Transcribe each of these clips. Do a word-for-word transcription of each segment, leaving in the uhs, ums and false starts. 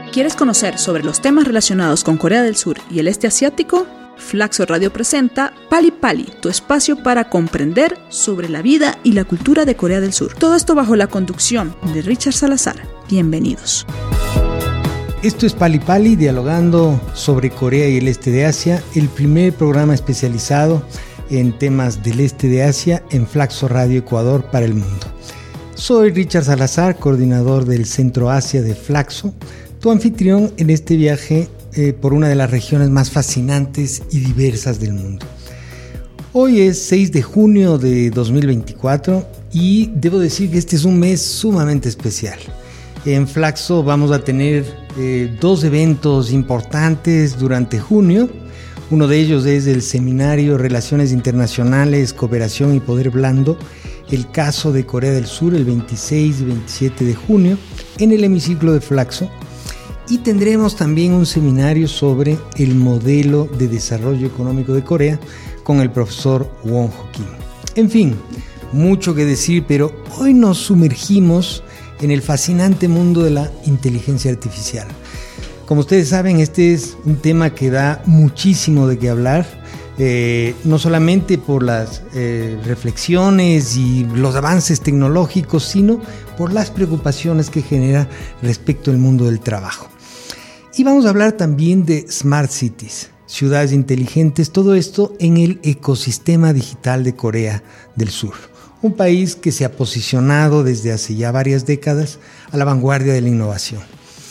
¿Quieres conocer sobre los temas relacionados con Corea del Sur y el este asiático? Flaxo Radio presenta Pali Pali, tu espacio para comprender sobre la vida y la cultura de Corea del Sur. Todo esto bajo la conducción de Richard Salazar. Bienvenidos. Esto es Pali Pali, dialogando sobre Corea y el este de Asia, el primer programa especializado en temas del este de Asia en Flaxo Radio Ecuador para el mundo. Soy Richard Salazar, coordinador del Centro Asia de Flaxo, tu anfitrión en este viaje eh, por una de las regiones más fascinantes y diversas del mundo. Hoy es seis de junio de dos mil veinticuatro y debo decir que este es un mes sumamente especial. En Flaxo vamos a tener eh, dos eventos importantes durante junio. Uno de ellos es el seminario Relaciones Internacionales, Cooperación y Poder Blando, el caso de Corea del Sur, el veintiséis y veintisiete de junio, en el hemiciclo de Flaxo. Y tendremos también un seminario sobre el modelo de desarrollo económico de Corea con el profesor Won Ho-Kim. En fin, mucho que decir, pero hoy nos sumergimos en el fascinante mundo de la inteligencia artificial. Como ustedes saben, este es un tema que da muchísimo de qué hablar, eh, no solamente por las eh, reflexiones y los avances tecnológicos, sino por las preocupaciones que genera respecto al mundo del trabajo. Y vamos a hablar también de Smart Cities, ciudades inteligentes, todo esto en el ecosistema digital de Corea del Sur. Un país que se ha posicionado desde hace ya varias décadas a la vanguardia de la innovación.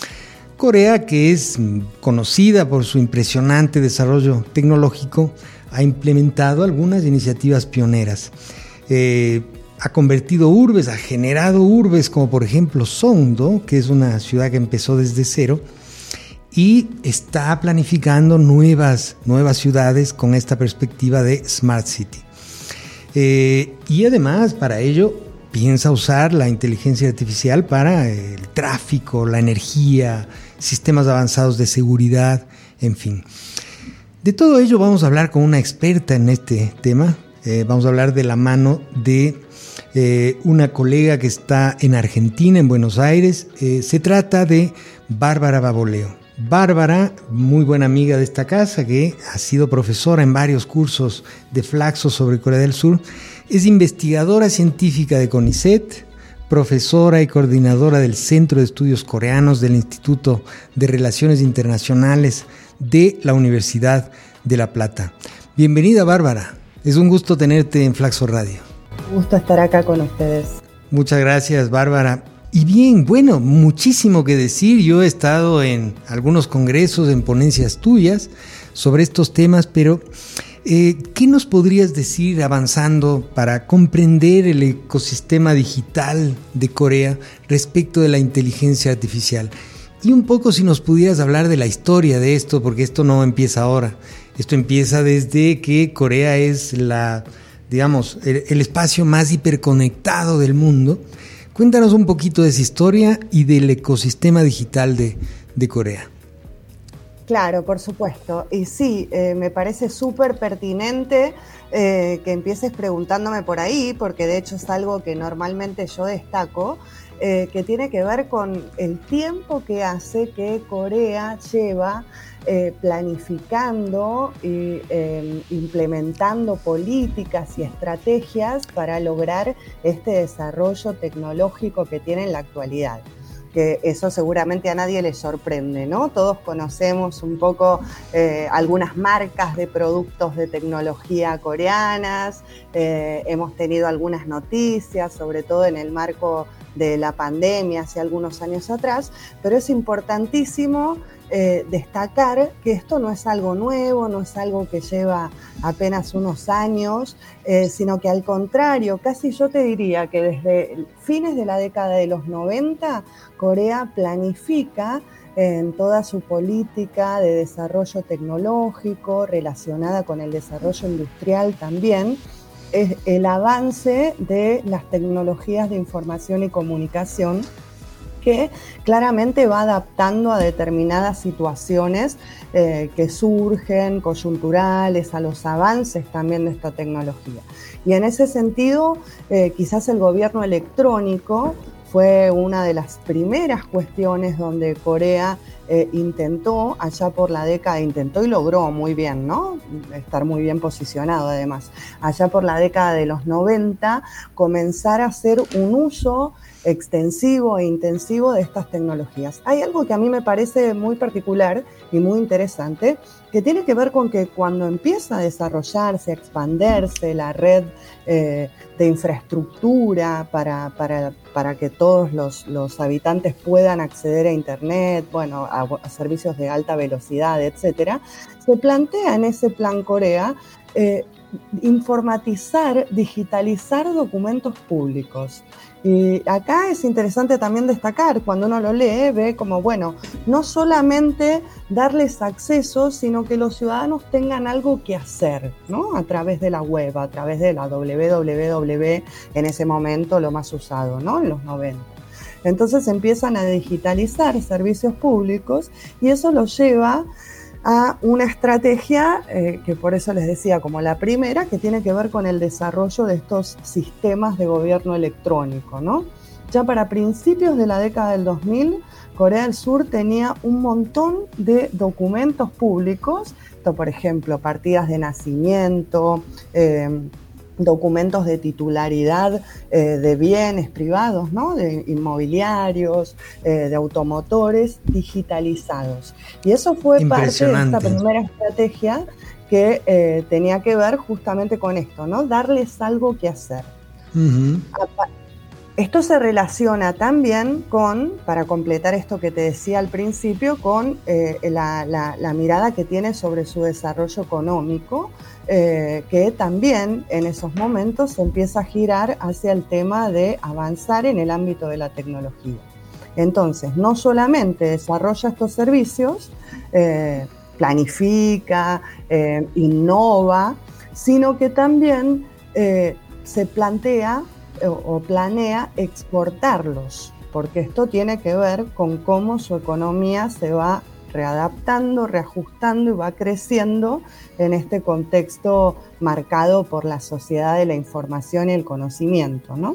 Corea, que es conocida por su impresionante desarrollo tecnológico, ha implementado algunas iniciativas pioneras. Eh, ha convertido urbes, ha generado urbes como por ejemplo Songdo, que es una ciudad que empezó desde cero, y está planificando nuevas, nuevas ciudades con esta perspectiva de Smart City. Eh, y además, para ello, piensa usar la inteligencia artificial para el tráfico, la energía, sistemas avanzados de seguridad, en fin. De todo ello vamos a hablar con una experta en este tema. Eh, vamos a hablar de la mano de eh, una colega que está en Argentina, en Buenos Aires. Eh, se trata de Bárbara Baboleo. Bárbara, muy buena amiga de esta casa, que ha sido profesora en varios cursos de Flaxo sobre Corea del Sur, es investigadora científica de CONICET, profesora y coordinadora del Centro de Estudios Coreanos del Instituto de Relaciones Internacionales de la Universidad de La Plata. Bienvenida, Bárbara, es un gusto tenerte en Flaxo Radio. Un gusto estar acá con ustedes. Muchas gracias, Bárbara. Y bien, bueno, muchísimo que decir. Yo he estado en algunos congresos, en ponencias tuyas sobre estos temas, pero eh, ¿qué nos podrías decir avanzando para comprender el ecosistema digital de Corea respecto de la inteligencia artificial? Y un poco si nos pudieras hablar de la historia de esto, porque esto no empieza ahora. Esto empieza desde que Corea es la, digamos, el, el espacio más hiperconectado del mundo. Cuéntanos un poquito de esa historia y del ecosistema digital de, de Corea. Claro, por supuesto. Y sí, eh, me parece súper pertinente eh, que empieces preguntándome por ahí, porque de hecho es algo que normalmente yo destaco, eh, que tiene que ver con el tiempo que hace que Corea lleva eh, planificando y eh, implementando políticas y estrategias para lograr este desarrollo tecnológico que tiene en la actualidad. Que eso seguramente a nadie le sorprende, ¿no? Todos conocemos un poco eh, algunas marcas de productos de tecnología coreanas, eh, hemos tenido algunas noticias, sobre todo en el marco de la pandemia hace algunos años atrás, pero es importantísimo eh, destacar que esto no es algo nuevo, no es algo que lleva apenas unos años, eh, sino que al contrario, casi yo te diría que desde fines de la década de los noventa, Corea planifica en toda su política de desarrollo tecnológico relacionada con el desarrollo industrial también, es el avance de las tecnologías de información y comunicación, que claramente va adaptando a determinadas situaciones eh, que surgen, coyunturales, a los avances también de esta tecnología. Y en ese sentido, eh, quizás el gobierno electrónico fue una de las primeras cuestiones donde Corea eh, intentó, allá por la década, intentó y logró muy bien, ¿no? Estar muy bien posicionado además, allá por la década de los noventa, comenzar a hacer un uso extensivo e intensivo de estas tecnologías. Hay algo que a mí me parece muy particular y muy interesante, que tiene que ver con que cuando empieza a desarrollarse, a expandirse la red eh, de infraestructura para, para, para que todos los, los habitantes puedan acceder a Internet, bueno, a, a servicios de alta velocidad, etcétera, se plantea en ese Plan Corea eh, informatizar, digitalizar documentos públicos. Y acá es interesante también destacar, cuando uno lo lee, ve como, bueno, no solamente darles acceso, sino que los ciudadanos tengan algo que hacer, ¿no? A través de la web, a través de la doble u doble u doble u, en ese momento lo más usado, ¿no? En los noventa. Entonces empiezan a digitalizar servicios públicos y eso los lleva a una estrategia eh, que por eso les decía como la primera, que tiene que ver con el desarrollo de estos sistemas de gobierno electrónico, ¿no? Ya para principios de la década del dos mil, Corea del Sur tenía un montón de documentos públicos, esto, por ejemplo, partidas de nacimiento, eh, documentos de titularidad eh, de bienes privados, ¿no? De inmobiliarios, eh, de automotores digitalizados. Y eso fue parte de esta primera estrategia que eh, tenía que ver justamente con esto, ¿no? Darles algo que hacer. Uh-huh. Esto se relaciona también con, para completar esto que te decía al principio, con eh, la, la, la mirada que tiene sobre su desarrollo económico, eh, que también en esos momentos se empieza a girar hacia el tema de avanzar en el ámbito de la tecnología. Entonces, no solamente desarrolla estos servicios, eh, planifica, eh, innova, sino que también eh, se plantea o planea exportarlos, porque esto tiene que ver con cómo su economía se va readaptando, reajustando y va creciendo en este contexto marcado por la sociedad de la información y el conocimiento, ¿no?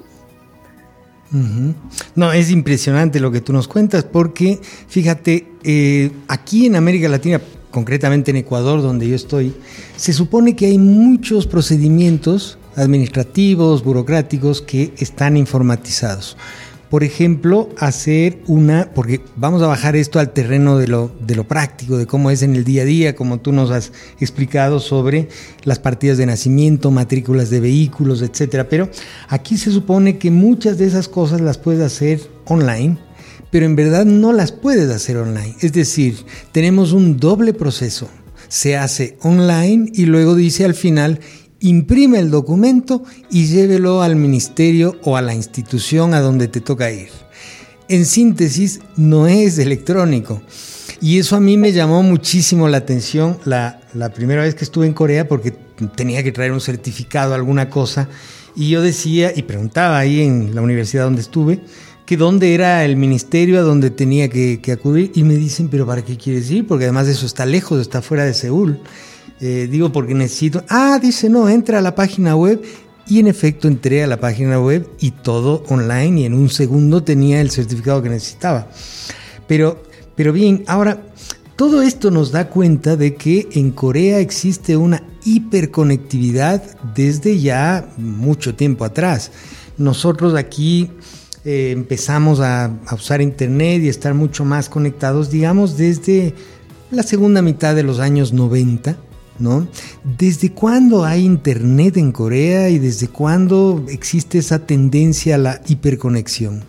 Uh-huh. No, es impresionante lo que tú nos cuentas, porque fíjate, eh, aquí en América Latina, concretamente en Ecuador, donde yo estoy, se supone que hay muchos procedimientos administrativos, burocráticos que están informatizados. Por ejemplo, hacer una, porque vamos a bajar esto al terreno de lo, de lo práctico, de cómo es en el día a día, como tú nos has explicado sobre las partidas de nacimiento, matrículas de vehículos, etcétera. Pero aquí se supone que muchas de esas cosas las puedes hacer online, pero en verdad no las puedes hacer online. Es decir, tenemos un doble proceso. Se hace online y luego dice al final, imprime el documento y llévelo al ministerio o a la institución a donde te toca ir. En síntesis, no es electrónico. Y eso a mí me llamó muchísimo la atención la, la primera vez que estuve en Corea, porque tenía que traer un certificado, alguna cosa, y yo decía, y preguntaba ahí en la universidad donde estuve, que dónde era el ministerio a donde tenía que, que acudir, y me dicen, pero ¿para qué quieres ir? Porque además eso está lejos, está fuera de Seúl. Eh, digo, porque necesito... Ah, dice, no, entra a la página web. Y en efecto entré a la página web y todo online, y en un segundo tenía el certificado que necesitaba. Pero, pero bien, ahora, todo esto nos da cuenta de que en Corea existe una hiperconectividad desde ya mucho tiempo atrás. Nosotros aquí eh, empezamos a, a usar internet y estar mucho más conectados, digamos, desde la segunda mitad de los años noventa, ¿no? ¿Desde cuándo hay internet en Corea y desde cuándo existe esa tendencia a la hiperconexión?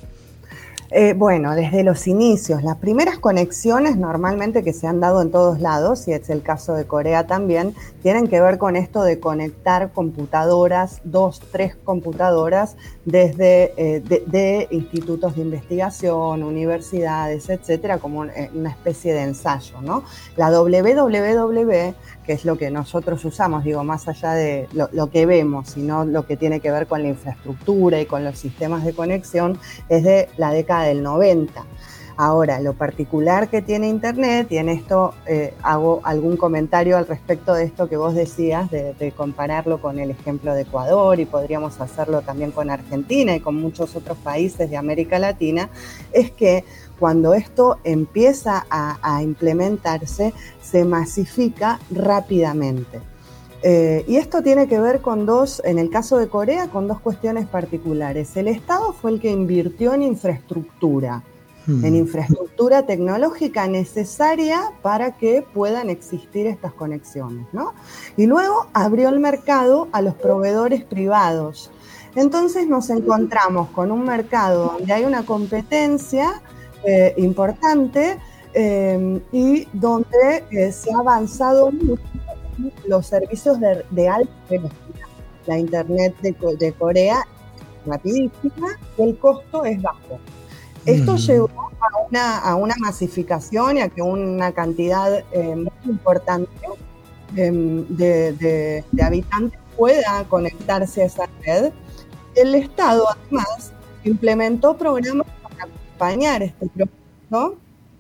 Eh, bueno, desde los inicios, las primeras conexiones normalmente que se han dado en todos lados, y es el caso de Corea también, tienen que ver con esto de conectar computadoras, dos, tres computadoras, desde eh, de, de institutos de investigación, universidades, etcétera, como una especie de ensayo, ¿no? La doble u doble u doble u, que es lo que nosotros usamos, digo, más allá de lo, lo que vemos, sino lo que tiene que ver con la infraestructura y con los sistemas de conexión, es de la década del noventa. Ahora, lo particular que tiene Internet, y en esto eh, hago algún comentario al respecto de esto que vos decías, de, de compararlo con el ejemplo de Ecuador, y podríamos hacerlo también con Argentina y con muchos otros países de América Latina, es que cuando esto empieza a, a implementarse, se masifica rápidamente. Eh, y esto tiene que ver con dos, en el caso de Corea, con dos cuestiones particulares. El Estado fue el que invirtió en infraestructura, hmm. en infraestructura tecnológica necesaria para que puedan existir estas conexiones, ¿no? Y luego abrió el mercado a los proveedores privados. Entonces nos encontramos con un mercado donde hay una competencia eh, importante eh, y donde eh, se ha avanzado mucho los servicios de, de alta velocidad. La Internet de, de Corea es rapidísima y el costo es bajo. Esto mm. llevó a una, a una masificación y a que una cantidad eh, muy importante eh, de, de, de habitantes pueda conectarse a esa red. El Estado, además, implementó programas para acompañar este proceso,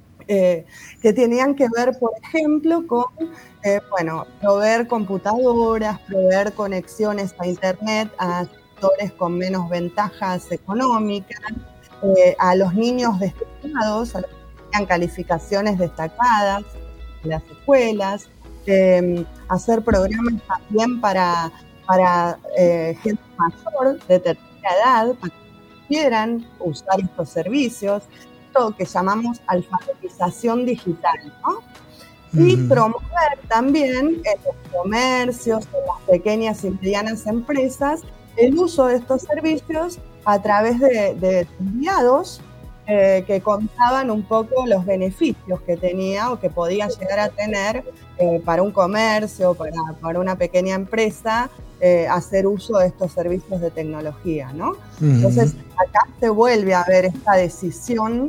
Eh, que tenían que ver, por ejemplo, con eh, bueno, proveer computadoras, proveer conexiones a Internet a sectores con menos ventajas económicas, eh, a los niños destacados, a los que tenían calificaciones destacadas en las escuelas, eh, hacer programas también para, para eh, gente mayor de tercera edad, para que quieran usar estos servicios, que llamamos alfabetización digital, ¿no? Uh-huh. Y promover también en los comercios, en las pequeñas y medianas empresas, el uso de estos servicios a través de, de enviados eh, que contaban un poco los beneficios que tenía o que podía llegar a tener eh, para un comercio, para, para una pequeña empresa, eh, hacer uso de estos servicios de tecnología, ¿no? Uh-huh. Entonces, acá se vuelve a ver esta decisión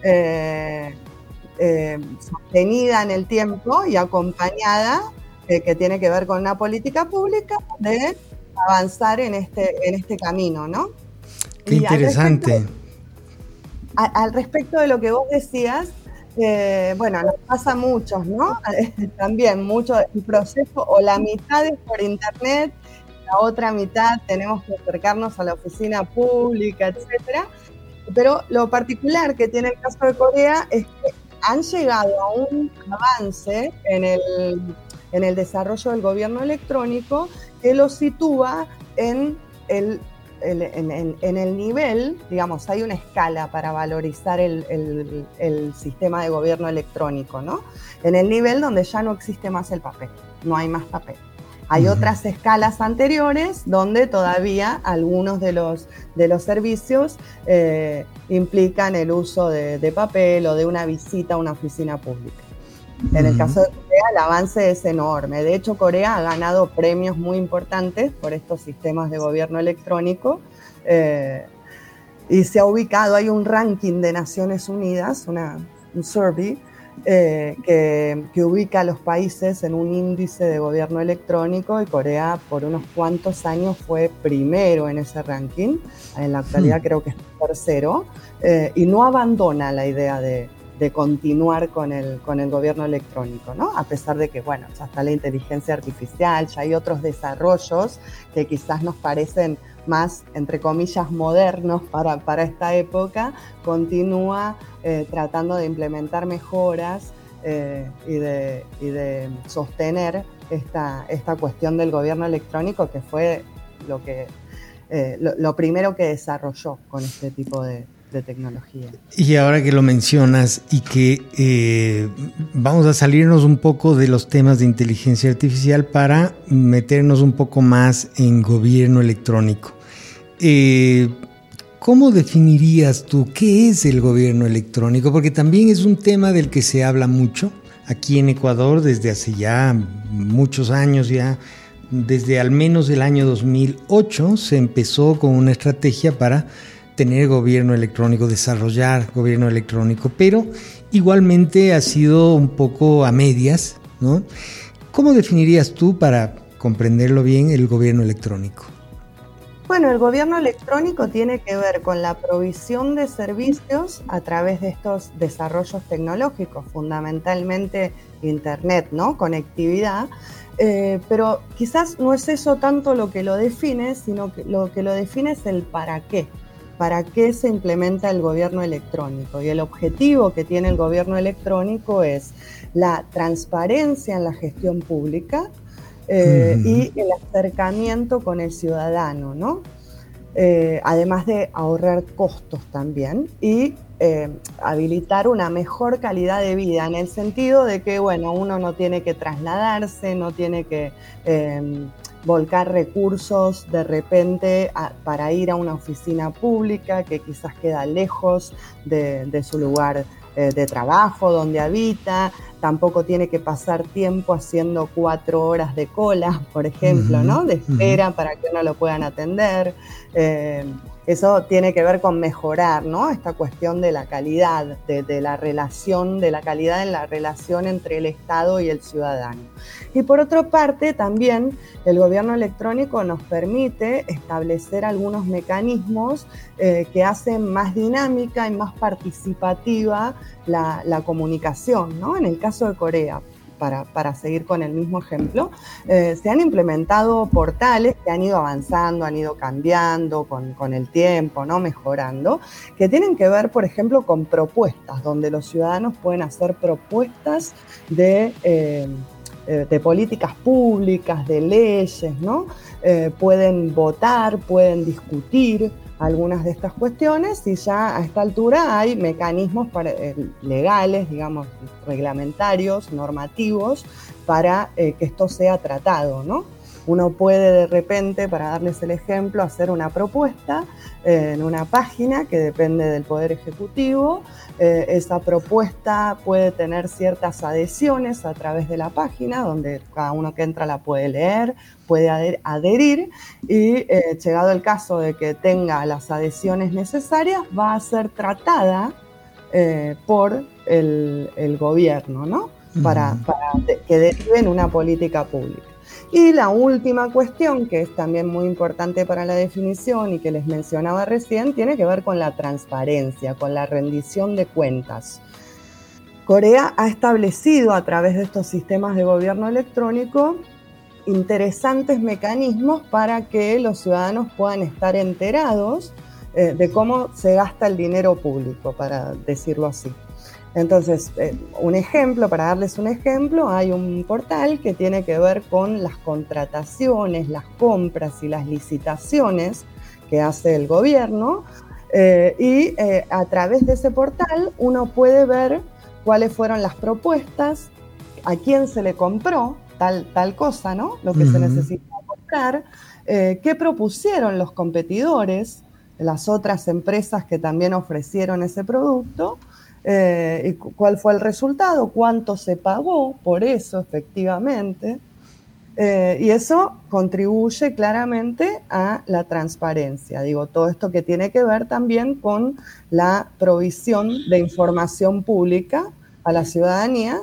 Eh, eh, sostenida en el tiempo y acompañada, eh, que tiene que ver con una política pública de avanzar en este, en este camino, ¿no? Qué y interesante. Al respecto, a, al respecto de lo que vos decías, eh, bueno, nos pasa a muchos, ¿no? También mucho el proceso, o la mitad es por Internet, la otra mitad tenemos que acercarnos a la oficina pública, etcétera. Pero lo particular que tiene el caso de Corea es que han llegado a un avance en el, en el desarrollo del gobierno electrónico que lo sitúa en el, el, en, en, en el nivel, digamos, hay una escala para valorizar el, el, el sistema de gobierno electrónico, ¿no? En el nivel donde ya no existe más el papel, no hay más papel. Hay uh-huh. otras escalas anteriores donde todavía algunos de los, de los servicios eh, implican el uso de, de papel o de una visita a una oficina pública. Uh-huh. En el caso de Corea, el avance es enorme. De hecho, Corea ha ganado premios muy importantes por estos sistemas de gobierno electrónico eh, y se ha ubicado, hay un ranking de Naciones Unidas, una, un survey, Eh, que, que ubica a los países en un índice de gobierno electrónico, y Corea por unos cuantos años fue primero en ese ranking. En la actualidad sí. creo que es tercero, eh, y no abandona la idea de, de continuar con el, con el gobierno electrónico, ¿no? A pesar de que, bueno, ya está la inteligencia artificial, ya hay otros desarrollos que quizás nos parecen más, entre comillas, modernos para, para esta época, continúa eh, tratando de implementar mejoras eh, y, de, y de sostener esta, esta cuestión del gobierno electrónico, que fue lo, que, eh, lo, lo primero que desarrolló con este tipo de, de tecnología. Y ahora que lo mencionas y que eh, vamos a salirnos un poco de los temas de inteligencia artificial para meternos un poco más en gobierno electrónico. Eh, ¿Cómo definirías tú qué es el gobierno electrónico? Porque también es un tema del que se habla mucho aquí en Ecuador desde hace ya muchos años, ya desde al menos el año dos mil ocho se empezó con una estrategia para tener gobierno electrónico, desarrollar gobierno electrónico, pero igualmente ha sido un poco a medias, ¿no? ¿Cómo definirías tú, para comprenderlo bien, el gobierno electrónico? Bueno, el gobierno electrónico tiene que ver con la provisión de servicios a través de estos desarrollos tecnológicos, fundamentalmente Internet, ¿no? Conectividad, eh, pero quizás no es eso tanto lo que lo define, sino que lo que lo define es el para qué. ¿Para qué se implementa el gobierno electrónico? Y el objetivo que tiene el gobierno electrónico es la transparencia en la gestión pública, Eh, uh-huh. y el acercamiento con el ciudadano, ¿no? Eh, además de ahorrar costos también y eh, habilitar una mejor calidad de vida, en el sentido de que, bueno, uno no tiene que trasladarse, no tiene que eh, volcar recursos de repente a, para ir a una oficina pública que quizás queda lejos de, de su lugar eh, de trabajo, donde habita. Tampoco tiene que pasar tiempo haciendo cuatro horas de cola, por ejemplo, uh-huh, ¿no? De espera uh-huh. para que no lo puedan atender. Eh, eso tiene que ver con mejorar, ¿no? Esta cuestión de la calidad, de, de la relación, de la calidad en la relación entre el Estado y el ciudadano. Y por otra parte, también el gobierno electrónico nos permite establecer algunos mecanismos eh, que hacen más dinámica y más participativa la, la comunicación, ¿no? En el caso de Corea, para, para seguir con el mismo ejemplo, eh, se han implementado portales que han ido avanzando, han ido cambiando con, con el tiempo, ¿no? Mejorando, que tienen que ver, por ejemplo, con propuestas, donde los ciudadanos pueden hacer propuestas de, eh, de políticas públicas, de leyes, ¿no? Eh, pueden votar, pueden discutir algunas de estas cuestiones, y ya a esta altura hay mecanismos para, eh, legales, digamos, reglamentarios, normativos, para eh, que esto sea tratado, ¿no? Uno puede de repente, para darles el ejemplo, hacer una propuesta eh, en una página que depende del Poder Ejecutivo. Eh, esa propuesta puede tener ciertas adhesiones a través de la página, donde cada uno que entra la puede leer, puede adherir, y eh, llegado el caso de que tenga las adhesiones necesarias, va a ser tratada eh, por el, el gobierno, ¿no? Para, para de, que derive en una política pública. Y la última cuestión, que es también muy importante para la definición y que les mencionaba recién, tiene que ver con la transparencia, con la rendición de cuentas. Corea ha establecido a través de estos sistemas de gobierno electrónico interesantes mecanismos para que los ciudadanos puedan estar enterados eh, de cómo se gasta el dinero público, para decirlo así. Entonces, eh, un ejemplo, para darles un ejemplo, hay un portal que tiene que ver con las contrataciones, las compras y las licitaciones que hace el gobierno, eh, y eh, a través de ese portal uno puede ver cuáles fueron las propuestas, a quién se le compró tal, tal cosa, ¿no? Lo que uh-huh. se necesita comprar, eh, qué propusieron los competidores, las otras empresas que también ofrecieron ese producto, Eh, y cuál fue el resultado, cuánto se pagó por eso efectivamente, eh, y eso contribuye claramente a la transparencia. Digo, todo esto que tiene que ver también con la provisión de información pública a la ciudadanía,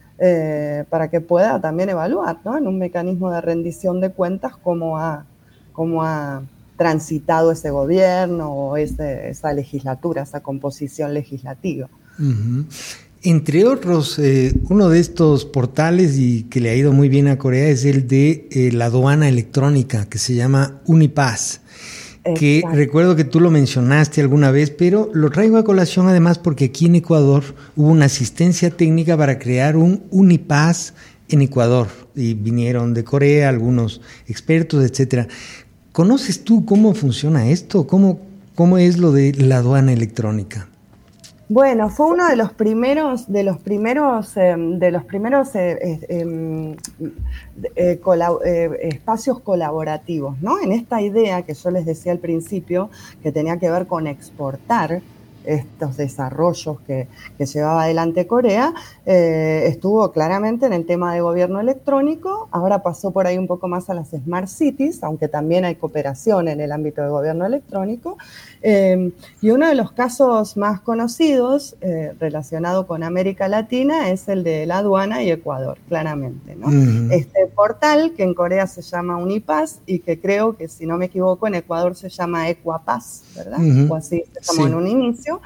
eh, para que pueda también evaluar, ¿no? En un mecanismo de rendición de cuentas cómo ha, cómo ha transitado ese gobierno o ese, esa legislatura, esa composición legislativa. Uh-huh. Entre otros, eh, uno de estos portales y que le ha ido muy bien a Corea es el de eh, la aduana electrónica, que se llama Unipass, Exacto. que recuerdo que tú lo mencionaste alguna vez, pero lo traigo a colación además porque aquí en Ecuador hubo una asistencia técnica para crear un Unipass en Ecuador y vinieron de Corea algunos expertos, etcétera. ¿Conoces tú cómo funciona esto? ¿Cómo, cómo es lo de la aduana electrónica? Bueno, fue uno de los primeros, de los primeros, eh, de los primeros eh, eh, eh, colab- eh, espacios colaborativos, ¿no? En esta idea que yo les decía al principio, que tenía que ver con exportar estos desarrollos que, que llevaba adelante Corea, eh, estuvo claramente en el tema de gobierno electrónico, ahora pasó por ahí un poco más a las Smart Cities, aunque también hay cooperación en el ámbito de gobierno electrónico, eh, y uno de los casos más conocidos eh, relacionado con América Latina es el de la aduana y Ecuador, claramente, ¿no? Uh-huh. Este portal que en Corea se llama Unipass y que creo que, si no me equivoco, en Ecuador se llama Ecuapass, ¿verdad? Uh-huh. O así se llamó sí. en un inicio.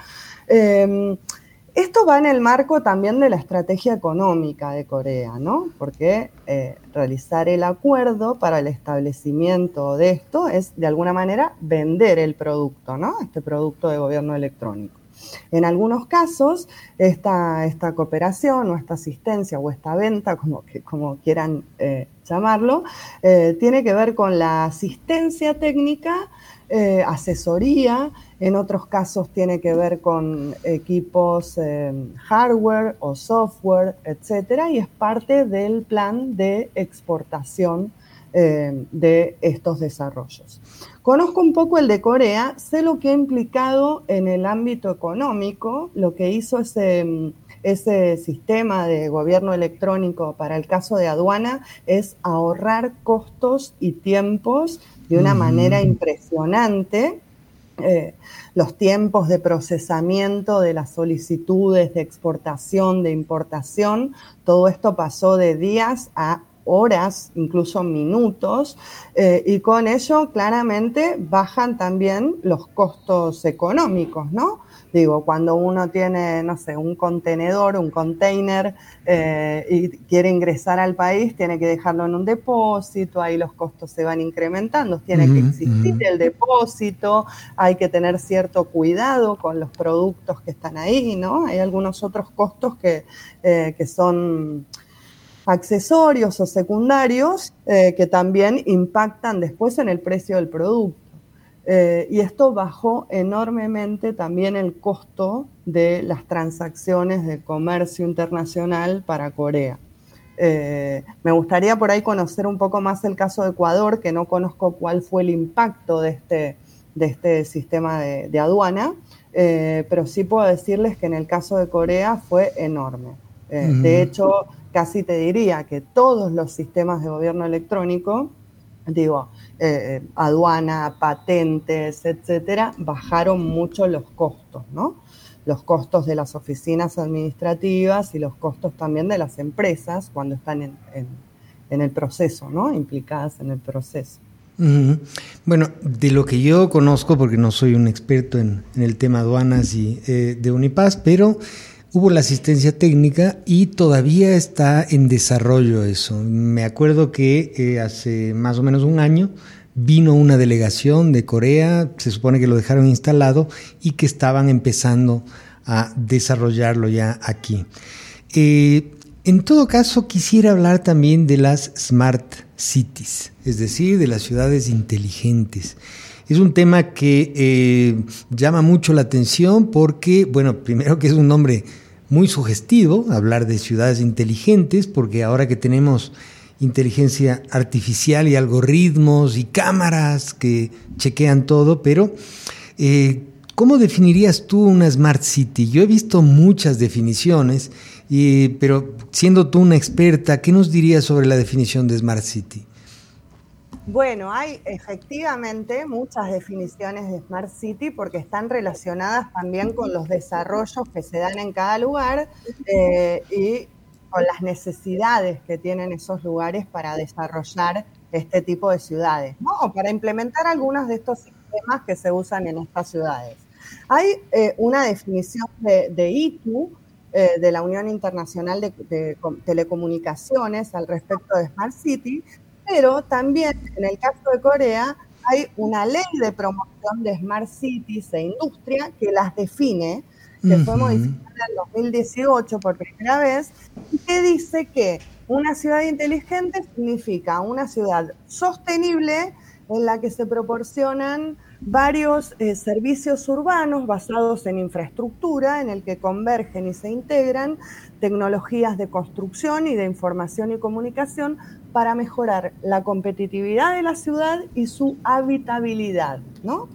Eh, esto va en el marco también de la estrategia económica de Corea, ¿no? Porque eh, realizar el acuerdo para el establecimiento de esto es, de alguna manera, vender el producto, ¿no? Este producto de gobierno electrónico. En algunos casos, esta, esta cooperación o esta asistencia o esta venta, como, que, como quieran eh, llamarlo, eh, tiene que ver con la asistencia técnica, eh, asesoría, en otros casos tiene que ver con equipos eh, hardware o software, etcétera, y es parte del plan de exportación eh, de estos desarrollos. Conozco un poco el de Corea, sé lo que ha implicado en el ámbito económico, lo que hizo ese, ese sistema de gobierno electrónico para el caso de aduana es ahorrar costos y tiempos de una uh-huh. manera impresionante. Eh, los tiempos de procesamiento de las solicitudes de exportación, de importación, todo esto pasó de días a horas, incluso minutos, eh, y con ello claramente bajan también los costos económicos, ¿no? Digo, cuando uno tiene, no sé, un contenedor, un container eh, y quiere ingresar al país, tiene que dejarlo en un depósito, ahí los costos se van incrementando, tiene uh-huh, que existir uh-huh. el depósito, hay que tener cierto cuidado con los productos que están ahí, ¿no? Hay algunos otros costos que, eh, que son accesorios o secundarios eh, que también impactan después en el precio del producto. Eh, y esto bajó enormemente también el costo de las transacciones de comercio internacional para Corea. Eh, me gustaría por ahí conocer un poco más el caso de Ecuador, que no conozco cuál fue el impacto de este, de este sistema de, de aduana, eh, pero sí puedo decirles que en el caso de Corea fue enorme. Eh, uh-huh. De hecho, casi te diría que todos los sistemas de gobierno electrónico, digo, eh, aduana, patentes, etcétera, bajaron mucho los costos, ¿no? Los costos de las oficinas administrativas y los costos también de las empresas cuando están en, en, en el proceso, ¿no? Implicadas en el proceso. Uh-huh. Bueno, de lo que yo conozco, porque no soy un experto en, en el tema aduanas y eh, de Unipass, pero hubo la asistencia técnica y todavía está en desarrollo eso. Me acuerdo que eh, hace más o menos un año vino una delegación de Corea, se supone que lo dejaron instalado y que estaban empezando a desarrollarlo ya aquí. Eh, en todo caso, quisiera hablar también de las Smart Cities, es decir, de las ciudades inteligentes. Es un tema que eh, llama mucho la atención porque, bueno, primero que es un nombre muy sugestivo, hablar de ciudades inteligentes, porque ahora que tenemos inteligencia artificial y algoritmos y cámaras que chequean todo, pero eh, ¿cómo definirías tú una Smart City? Yo he visto muchas definiciones, y, pero siendo tú una experta, ¿qué nos dirías sobre la definición de Smart City? Bueno, hay efectivamente muchas definiciones de Smart City porque están relacionadas también con los desarrollos que se dan en cada lugar eh, y con las necesidades que tienen esos lugares para desarrollar este tipo de ciudades, ¿no? O para implementar algunos de estos sistemas que se usan en estas ciudades. Hay eh, una definición de, de I T U, eh, de la Unión Internacional de, de Telecomunicaciones, al respecto de Smart City, pero también en el caso de Corea hay una ley de promoción de Smart Cities e industria que las define, que uh-huh. fue modificada en dos mil dieciocho por primera vez, y que dice que una ciudad inteligente significa una ciudad sostenible en la que se proporcionan varios eh, servicios urbanos basados en infraestructura, en el que convergen y se integran tecnologías de construcción y de información y comunicación para mejorar la competitividad de la ciudad y su habitabilidad, ¿no?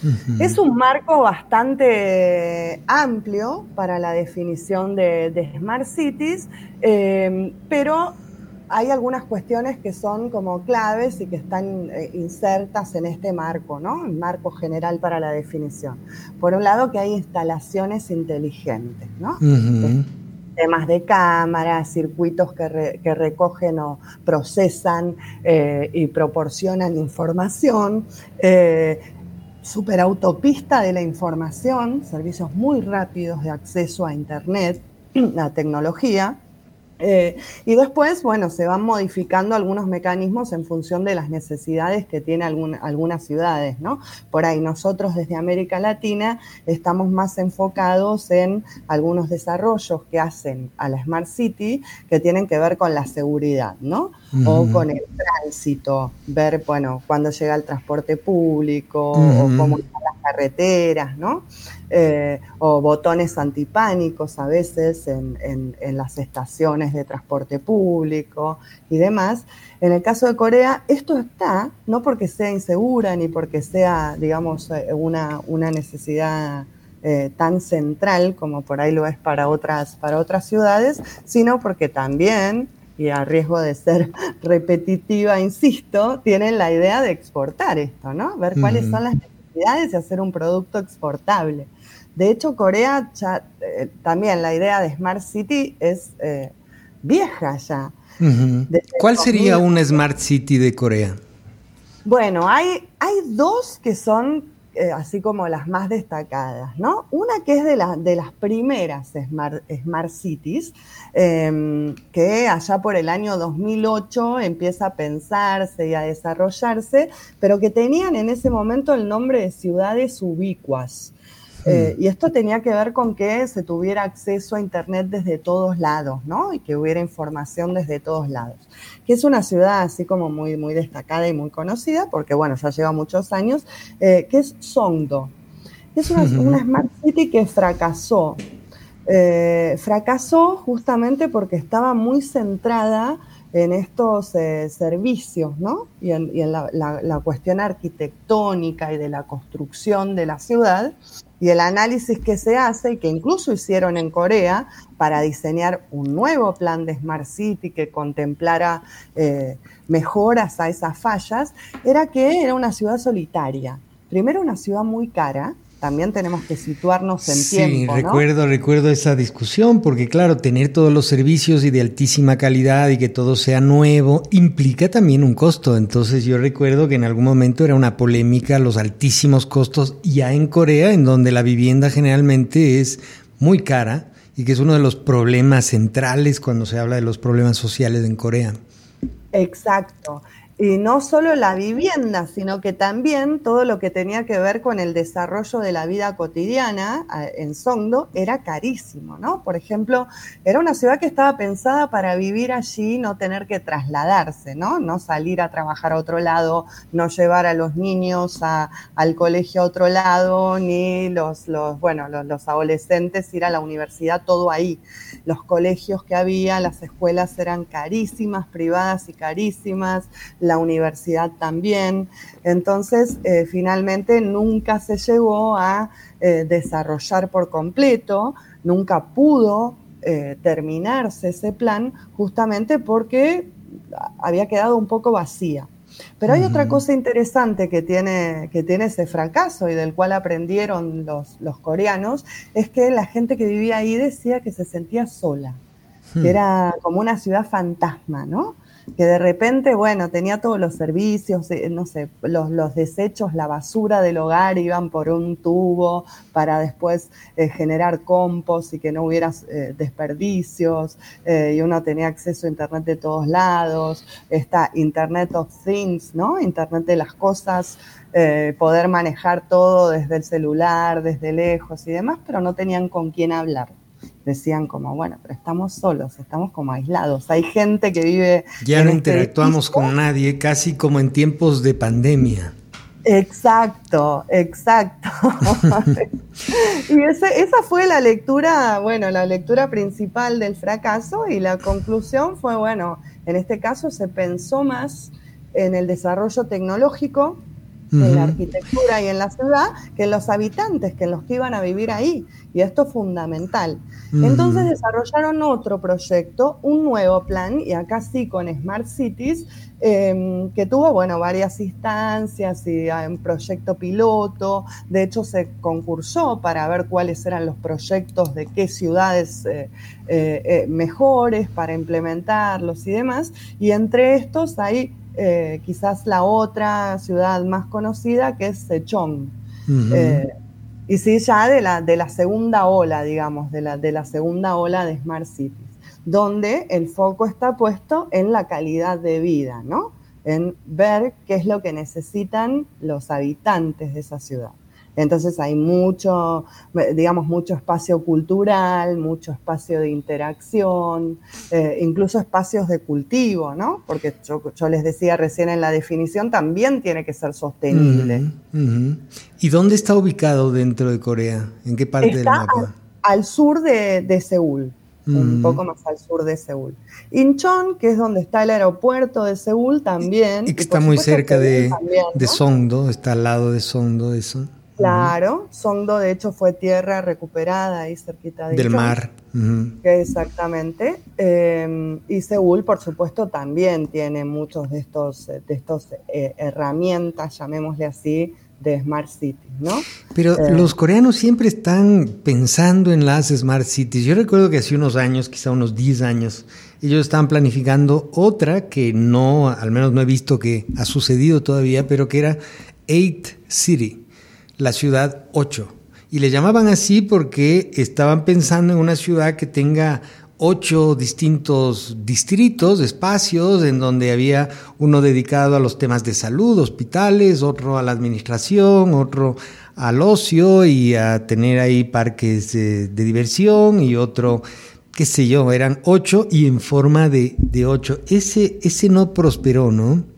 Uh-huh. Es un marco bastante amplio para la definición de, de Smart Cities, eh, pero hay algunas cuestiones que son como claves y que están eh, insertas en este marco, ¿no? El marco general para la definición. Por un lado, que hay instalaciones inteligentes, ¿no? Uh-huh. Temas de cámaras, circuitos que, re, que recogen o procesan eh, y proporcionan información, eh, superautopista de la información, servicios muy rápidos de acceso a Internet, a tecnología. Eh, y después, bueno, se van modificando algunos mecanismos en función de las necesidades que tienen algún, algunas ciudades, ¿no? Por ahí nosotros desde América Latina estamos más enfocados en algunos desarrollos que hacen a la Smart City que tienen que ver con la seguridad, ¿no? Uh-huh. O con el tránsito, ver, bueno, cuándo llega el transporte público, uh-huh. o cómo están las carreteras, ¿no? Eh, o botones antipánicos a veces en, en, en las estaciones de transporte público y demás. En el caso de Corea, esto está, no porque sea insegura ni porque sea, digamos, una, una necesidad eh, tan central como por ahí lo es para otras, para otras ciudades, sino porque también, y a riesgo de ser repetitiva, insisto, tienen la idea de exportar esto, ¿no? Ver cuáles uh-huh. son las necesidades y hacer un producto exportable. De hecho, Corea ya, eh, también la idea de Smart City es eh, vieja ya. Uh-huh. ¿Cuál sería una Smart City de Corea? Bueno, hay, hay dos que son eh, así como las más destacadas, ¿no? Una que es de, la, de las primeras Smart, Smart Cities, eh, que allá por el año dos mil ocho empieza a pensarse y a desarrollarse, pero que tenían en ese momento el nombre de ciudades ubicuas. Eh, y esto tenía que ver con que se tuviera acceso a Internet desde todos lados, ¿no? Y que hubiera información desde todos lados. Que es una ciudad así como muy, muy destacada y muy conocida, porque bueno, ya lleva muchos años, eh, que es Songdo. Es una, uh-huh. una Smart City que fracasó. Eh, fracasó justamente porque estaba muy centrada en estos eh, servicios, ¿no? Y en, y en la, la, la cuestión arquitectónica y de la construcción de la ciudad, y el análisis que se hace, y que incluso hicieron en Corea, para diseñar un nuevo plan de Smart City que contemplara eh, mejoras a esas fallas, era que era una ciudad solitaria. Primero, una ciudad muy cara. También tenemos que situarnos en sí, tiempo, ¿no? Sí, recuerdo, recuerdo esa discusión, porque claro, tener todos los servicios y de altísima calidad y que todo sea nuevo implica también un costo. Entonces yo recuerdo que en algún momento era una polémica los altísimos costos ya en Corea, en donde la vivienda generalmente es muy cara y que es uno de los problemas centrales cuando se habla de los problemas sociales en Corea. Exacto. Y no solo la vivienda, sino que también todo lo que tenía que ver con el desarrollo de la vida cotidiana en Songdo era carísimo, ¿no? Por ejemplo, era una ciudad que estaba pensada para vivir allí, no tener que trasladarse, ¿no? No salir a trabajar a otro lado, no llevar a los niños a, al colegio a otro lado, ni los, los bueno, los, los adolescentes ir a la universidad, todo ahí. Los colegios que había, las escuelas eran carísimas, privadas y carísimas, la universidad también. Entonces, eh, finalmente nunca se llegó a eh, desarrollar por completo, nunca pudo eh, terminarse ese plan, justamente porque había quedado un poco vacía. Pero hay uh-huh. otra cosa interesante que tiene, que tiene ese fracaso y del cual aprendieron los, los coreanos, es que la gente que vivía ahí decía que se sentía sola, uh-huh. que era como una ciudad fantasma, ¿no? Que de repente, bueno, tenía todos los servicios, no sé, los, los desechos, la basura del hogar iban por un tubo para después eh, generar compost y que no hubiera eh, desperdicios, eh, y uno tenía acceso a Internet de todos lados, está Internet of Things, ¿no? Internet de las cosas, eh, poder manejar todo desde el celular, desde lejos y demás, pero no tenían con quién hablar. Decían como, bueno, pero estamos solos, estamos como aislados. Hay gente que vive... Ya no interactuamos con nadie, casi como en tiempos de pandemia. Exacto, exacto. Y ese, esa fue la lectura, bueno, la lectura principal del fracaso, y la conclusión fue, bueno, en este caso se pensó más en el desarrollo tecnológico uh-huh. en la arquitectura y en la ciudad que en los habitantes, que en los que iban a vivir ahí. Y esto es fundamental. Uh-huh. Entonces desarrollaron otro proyecto, un nuevo plan, y acá sí con Smart Cities, eh, que tuvo, bueno, varias instancias y un proyecto piloto. De hecho, se concursó para ver cuáles eran los proyectos de qué ciudades eh, eh, eh, mejores para implementarlos y demás. Y entre estos hay eh, quizás la otra ciudad más conocida, que es Sechong. Uh-huh. Eh, y sí, ya de la, de la segunda ola, digamos, de la, de la segunda ola de Smart Cities, donde el foco está puesto en la calidad de vida, ¿no? En ver qué es lo que necesitan los habitantes de esa ciudad. Entonces hay mucho, digamos, mucho espacio cultural, mucho espacio de interacción, eh, incluso espacios de cultivo, ¿no? Porque yo, yo les decía recién en la definición, también tiene que ser sostenible. Uh-huh, uh-huh. ¿Y dónde está ubicado dentro de Corea? ¿En qué parte está del mapa? Al, al sur de, de Seúl. Uh-huh. Un poco más al sur de Seúl. Incheon, que es donde está el aeropuerto de Seúl también. Y que está y muy cerca de, también, ¿no? de Songdo, está al lado de Songdo eso. Claro, Songdo de hecho fue tierra recuperada ahí cerquita de del Incheon, mar. Uh-huh. Exactamente. Eh, y Seúl, por supuesto, también tiene muchos de estos, de estos eh, herramientas, llamémosle así, de Smart Cities, ¿no? Pero eh, los coreanos siempre están pensando en las Smart Cities. Yo recuerdo que hace unos años, quizá unos diez años, ellos estaban planificando otra que no, al menos no he visto que ha sucedido todavía, pero que era Eight City. La ciudad ocho, y le llamaban así porque estaban pensando en una ciudad que tenga ocho distintos distritos, espacios, en donde había uno dedicado a los temas de salud, hospitales, otro a la administración, otro al ocio y a tener ahí parques de, de diversión, y otro, qué sé yo, eran ocho y en forma de, de ocho. Ese, ese no prosperó, ¿no?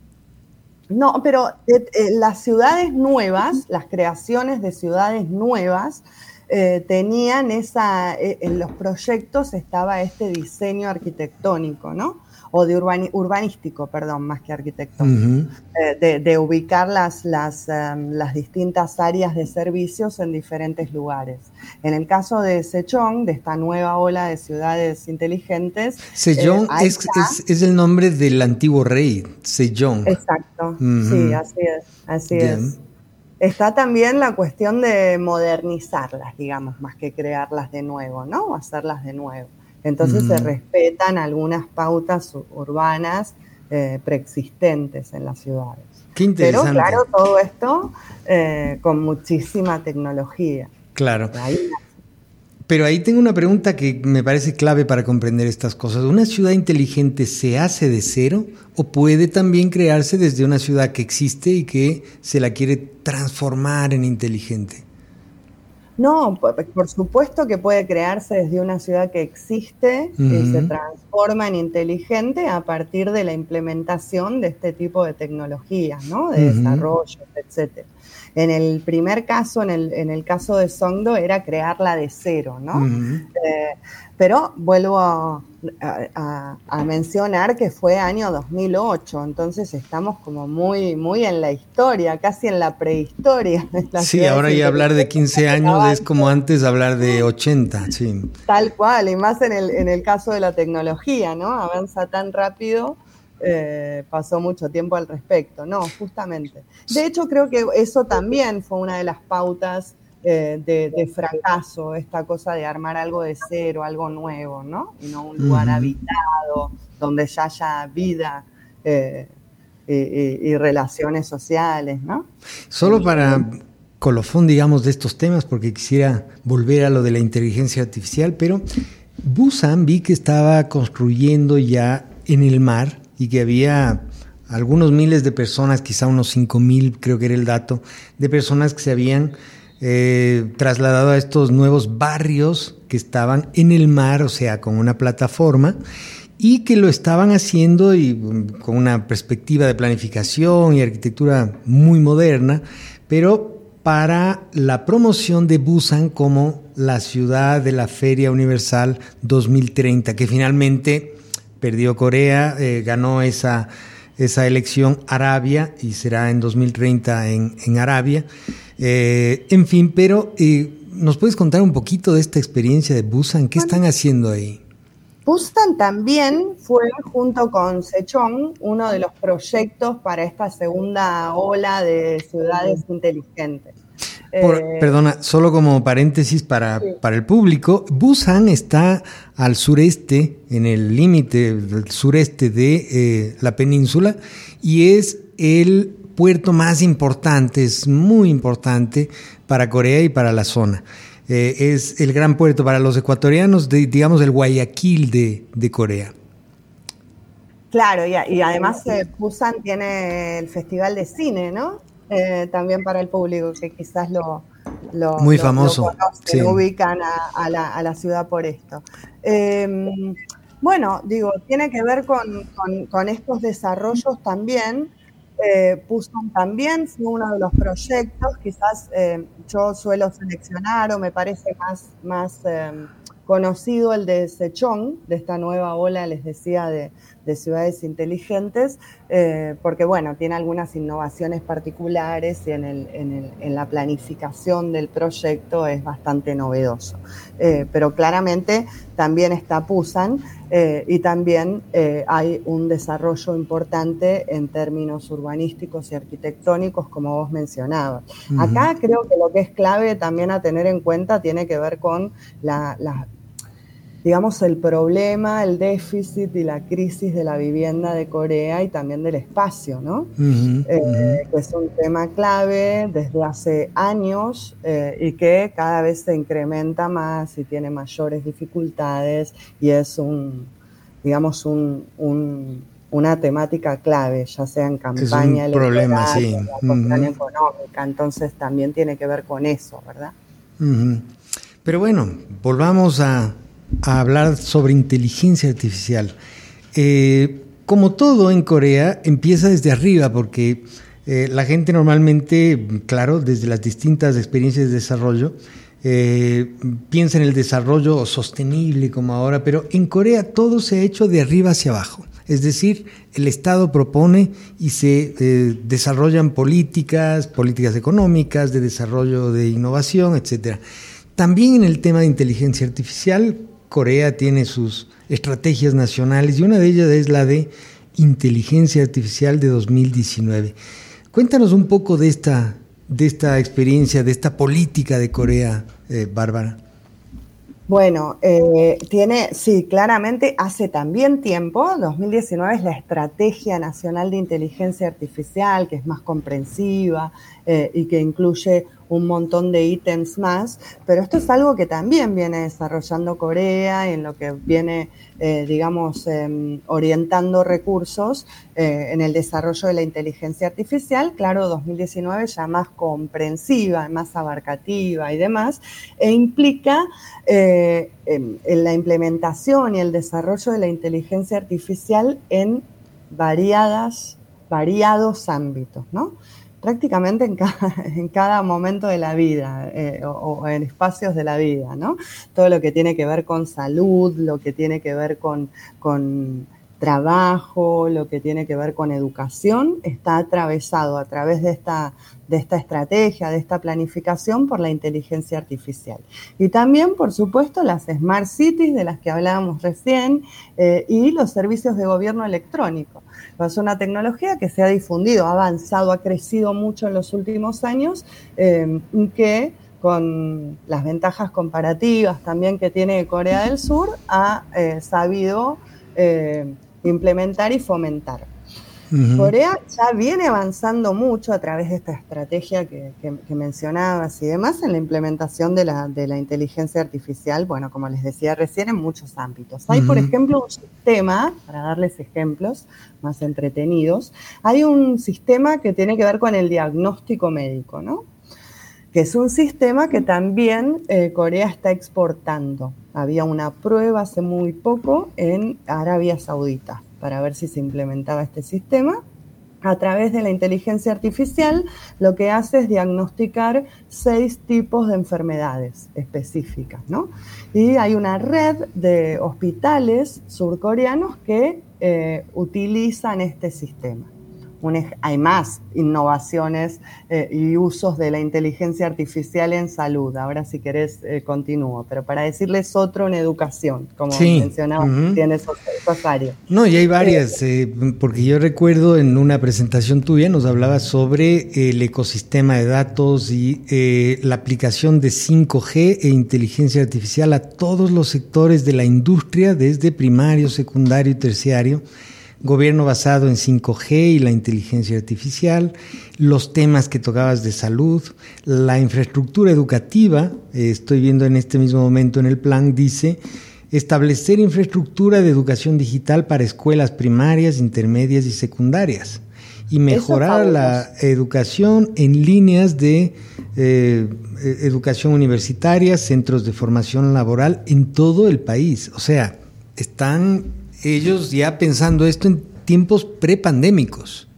No, pero eh, eh, las ciudades nuevas, las creaciones de ciudades nuevas, eh, tenían esa, eh, en los proyectos estaba este diseño arquitectónico, ¿no? O de urbani, urbanístico, perdón, más que arquitectónico, uh-huh. eh, de, de ubicar las, las, um, las distintas áreas de servicios en diferentes lugares. En el caso de Sechong, de esta nueva ola de ciudades inteligentes... Sejong eh, es, es, es el nombre del antiguo rey, Sejong. Exacto, uh-huh. sí, así es, así yeah. es. Está también la cuestión de modernizarlas, digamos, más que crearlas de nuevo, ¿no? O hacerlas de nuevo. Entonces uh-huh. se respetan algunas pautas urbanas eh, preexistentes en las ciudades. Qué interesante. Pero claro, todo esto eh, con muchísima tecnología. Claro. Ahí... Pero ahí tengo una pregunta que me parece clave para comprender estas cosas. ¿Una ciudad inteligente se hace de cero o puede también crearse desde una ciudad que existe y que se la quiere transformar en inteligente? No, por supuesto que puede crearse desde una ciudad que existe uh-huh. y se transforma en inteligente a partir de la implementación de este tipo de tecnologías, ¿no? De uh-huh. desarrollo, etcétera. En el primer caso, en el, en el caso de Songdo, era crearla de cero, ¿no? Uh-huh. Eh, pero vuelvo a, a, a mencionar que fue año dos mil ocho, entonces estamos como muy, muy en la historia, casi en la prehistoria. La sí, ahora ya hablar de quince años es como antes hablar de ochenta, sí. Tal cual, y más en el, en el caso de la tecnología, ¿no? Avanza tan rápido. Eh, pasó mucho tiempo al respecto, no, justamente. De hecho, creo que eso también fue una de las pautas eh, de, de fracaso, esta cosa de armar algo de cero, algo nuevo, ¿no? Y no un lugar uh-huh. habitado, donde ya haya vida eh, y, y, y relaciones sociales, ¿no? Solo para colofón, digamos, de estos temas, porque quisiera volver a lo de la inteligencia artificial, pero Busan vi que estaba construyendo ya en el mar, y que había algunos miles de personas, quizá unos cinco mil, creo que era el dato, de personas que se habían eh, trasladado a estos nuevos barrios que estaban en el mar, o sea, con una plataforma, y que lo estaban haciendo y con una perspectiva de planificación y arquitectura muy moderna, pero para la promoción de Busan como la ciudad de la Feria Universal dos mil treinta, que finalmente perdió Corea, eh, ganó esa, esa elección Arabia, y será en dos mil treinta en, en Arabia. Eh, en fin, pero eh, ¿nos puedes contar un poquito de esta experiencia de Busan? ¿Qué están haciendo ahí? Busan también fue, junto con Sechong, uno de los proyectos para esta segunda ola de ciudades inteligentes. Por, eh, perdona, solo como paréntesis para, sí. para el público, Busan está al sureste, en el límite del sureste de eh, la península, y es el puerto más importante, es muy importante para Corea y para la zona. Eh, es el gran puerto para los ecuatorianos, de, digamos el Guayaquil de, de Corea. Claro, y, y además eh, Busan tiene el Festival de Cine, ¿no? Eh, también para el público que quizás lo, lo, Muy lo, famoso. lo conocen, sí. ubican a, a, la, a la ciudad por esto. Eh, bueno, digo, tiene que ver con, con, con estos desarrollos también. Eh, Busan también fue uno de los proyectos, quizás eh, yo suelo seleccionar o me parece más, más eh, conocido el de Sechong, de esta nueva ola, les decía, de, de ciudades inteligentes, eh, porque bueno, tiene algunas innovaciones particulares y en, el, en, el, en la planificación del proyecto es bastante novedoso. Eh, pero claramente también está Busan eh, y también eh, hay un desarrollo importante en términos urbanísticos y arquitectónicos, como vos mencionabas. Uh-huh. Acá creo que lo que es clave también a tener en cuenta tiene que ver con la, la digamos, el problema, el déficit y la crisis de la vivienda de Corea y también del espacio, ¿no? Uh-huh, eh, uh-huh. Que es un tema clave desde hace años eh, y que cada vez se incrementa más y tiene mayores dificultades y es un, digamos, un, un, una temática clave, ya sea en campaña es un problema, sí. en la cuestión uh-huh. económica, entonces también tiene que ver con eso, ¿verdad? Uh-huh. Pero bueno, volvamos a a hablar sobre inteligencia artificial. Eh, como todo en Corea, empieza desde arriba, porque eh, la gente normalmente, claro, desde las distintas experiencias de desarrollo, eh, piensa en el desarrollo sostenible como ahora, pero en Corea todo se ha hecho de arriba hacia abajo. Es decir, el Estado propone y se eh, desarrollan políticas, políticas económicas, de desarrollo de innovación, etcétera. También en el tema de inteligencia artificial, Corea tiene sus estrategias nacionales y una de ellas es la de inteligencia artificial de dos mil diecinueve. Cuéntanos un poco de esta, de esta experiencia, de esta política de Corea, eh, Bárbara. Bueno, eh, tiene, sí, claramente hace también tiempo, dos mil diecinueve es la Estrategia Nacional de Inteligencia Artificial, que es más comprensiva eh, y que incluye un montón de ítems más, pero esto es algo que también viene desarrollando Corea, en lo que viene, eh, digamos, eh, orientando recursos eh, en el desarrollo de la inteligencia artificial, claro, dos mil diecinueve ya más comprensiva, más abarcativa y demás, e implica eh, en, en la implementación y el desarrollo de la inteligencia artificial en variadas, variados ámbitos, ¿no? Prácticamente en cada, en cada momento de la vida eh, o, o en espacios de la vida, ¿no? Todo lo que tiene que ver con salud, lo que tiene que ver con, con trabajo, lo que tiene que ver con educación, está atravesado a través de esta, de esta estrategia, de esta planificación por la inteligencia artificial. Y también, por supuesto, las Smart Cities de las que hablábamos recién eh, y los servicios de gobierno electrónico. Es una tecnología que se ha difundido, ha avanzado, ha crecido mucho en los últimos años, eh, que con las ventajas comparativas también que tiene Corea del Sur, ha eh, sabido eh, implementar y fomentar. Uh-huh. Corea ya viene avanzando mucho a través de esta estrategia que, que, que mencionabas y demás en la implementación de la, de la inteligencia artificial, bueno, como les decía recién, en muchos ámbitos. Hay, uh-huh. por ejemplo, un sistema, para darles ejemplos más entretenidos, hay un sistema que tiene que ver con el diagnóstico médico, ¿no? Que es un sistema que también eh, Corea está exportando. Había una prueba hace muy poco en Arabia Saudita para ver si se implementaba este sistema. A través de la inteligencia artificial, lo que hace es diagnosticar seis tipos de enfermedades específicas, ¿no? Y hay una red de hospitales surcoreanos que eh, utilizan este sistema. un, hay más innovaciones eh, y usos de la inteligencia artificial en salud. Ahora si querés eh, continúo, pero para decirles otro en educación, como sí. mencionaba, Uh-huh. tiene esos, esos áreas. No, y hay varias, eh, porque yo recuerdo en una presentación tuya nos hablabas sobre el ecosistema de datos y eh, la aplicación de cinco G e inteligencia artificial a todos los sectores de la industria, desde primario, secundario y terciario. Gobierno basado en cinco G y la inteligencia artificial, los temas que tocabas de salud, la infraestructura educativa. Eh, estoy viendo en este mismo momento en el plan, dice, establecer infraestructura de educación digital para escuelas primarias, intermedias y secundarias y mejorar la educación en líneas de eh, educación universitaria, centros de formación laboral en todo el país. O sea, están ellos ya pensando esto en tiempos prepandémicos.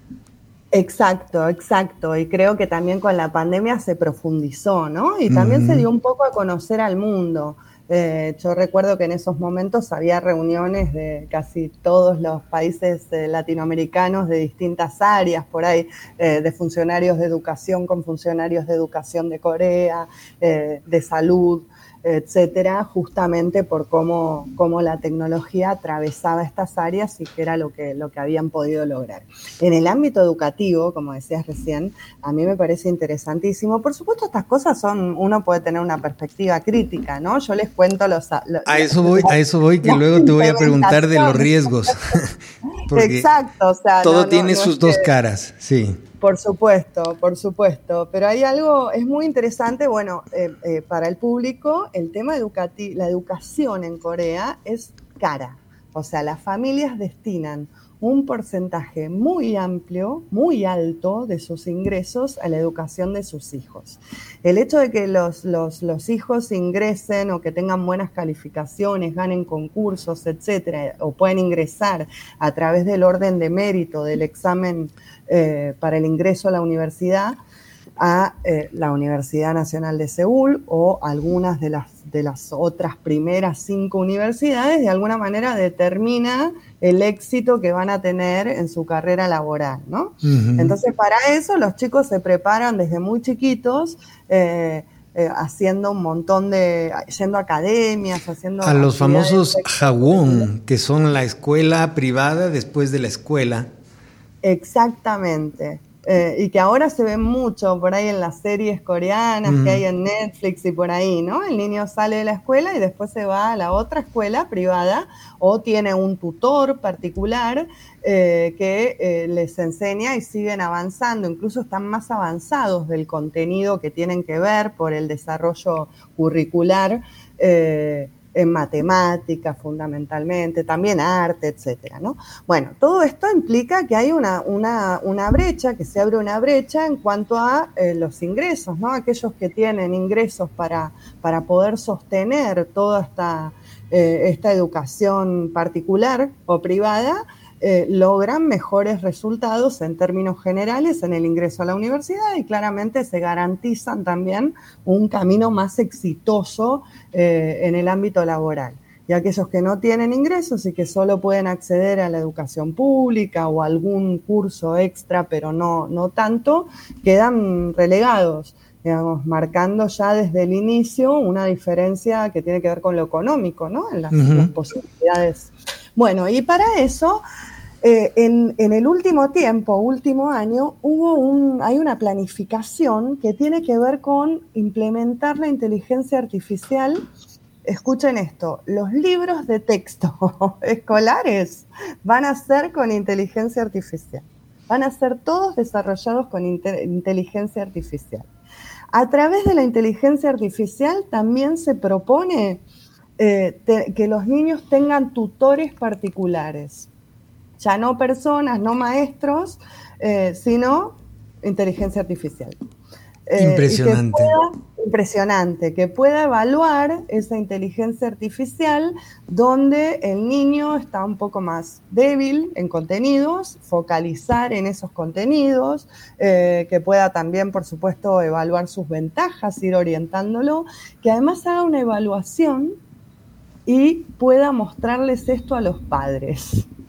Exacto, exacto. Y creo que también con la pandemia se profundizó, ¿no? Y también uh-huh. se dio un poco a conocer al mundo. Eh, yo recuerdo que en esos momentos había reuniones de casi todos los países eh, latinoamericanos de distintas áreas, por ahí, eh, de funcionarios de educación con funcionarios de educación de Corea, eh, de salud, etcétera, justamente por cómo, cómo la tecnología atravesaba estas áreas y qué era lo que, lo que habían podido lograr. En el ámbito educativo, como decías recién, a mí me parece interesantísimo. Por supuesto, estas cosas son, uno puede tener una perspectiva crítica, ¿no? Yo les cuento los... los a eso voy, a eso voy, que luego te voy a preguntar de los riesgos. Exacto, o sea... Todo no, tiene no, no sus es dos que... caras, sí. Por supuesto, por supuesto, pero hay algo, es muy interesante, bueno, eh, eh, para el público, el tema educativo, la educación en Corea es cara, o sea, las familias destinan un porcentaje muy amplio, muy alto de sus ingresos a la educación de sus hijos. El hecho de que los, los, los hijos ingresen o que tengan buenas calificaciones, ganen concursos, etcétera, o pueden ingresar a través del orden de mérito del examen eh, para el ingreso a la universidad, a eh, la Universidad Nacional de Seúl o algunas de las, de las otras primeras cinco universidades, de alguna manera determina el éxito que van a tener en su carrera laboral, ¿no? Uh-huh. Entonces, para eso los chicos se preparan desde muy chiquitos, eh, eh, haciendo un montón de, yendo a academias, haciendo... A los famosos Hagwon, que son la escuela privada después de la escuela. Exactamente. Eh, y que ahora se ve mucho por ahí en las series coreanas mm. que hay en Netflix y por ahí, ¿no? El niño sale de la escuela y después se va a la otra escuela privada o tiene un tutor particular eh, que eh, les enseña y siguen avanzando, incluso están más avanzados del contenido que tienen que ver por el desarrollo curricular, eh, en matemáticas fundamentalmente, también arte, etcétera, ¿no? Bueno, todo esto implica que hay una, una, una brecha, que se abre una brecha en cuanto a eh, los ingresos, ¿no? Aquellos que tienen ingresos para, para poder sostener toda esta, eh, esta educación particular o privada, Eh, logran mejores resultados en términos generales en el ingreso a la universidad y claramente se garantizan también un camino más exitoso eh, en el ámbito laboral. Y aquellos que no tienen ingresos y que solo pueden acceder a la educación pública o algún curso extra, pero no, no tanto, quedan relegados, digamos, marcando ya desde el inicio una diferencia que tiene que ver con lo económico, ¿no? En las, uh-huh. las posibilidades. Bueno, y para eso, eh, en, en el último tiempo, último año, hubo un, hay una planificación que tiene que ver con implementar la inteligencia artificial. Escuchen esto, los libros de texto escolares van a ser con inteligencia artificial. Van a ser todos desarrollados con inter- inteligencia artificial. A través de la inteligencia artificial también se propone eh, te, que los niños tengan tutores particulares. Ya no personas, no maestros, eh, sino inteligencia artificial. Eh, impresionante. Y que pueda, impresionante, que pueda evaluar esa inteligencia artificial donde el niño está un poco más débil en contenidos, focalizar en esos contenidos, eh, que pueda también, por supuesto, evaluar sus ventajas, ir orientándolo, que además haga una evaluación y pueda mostrarles esto a los padres.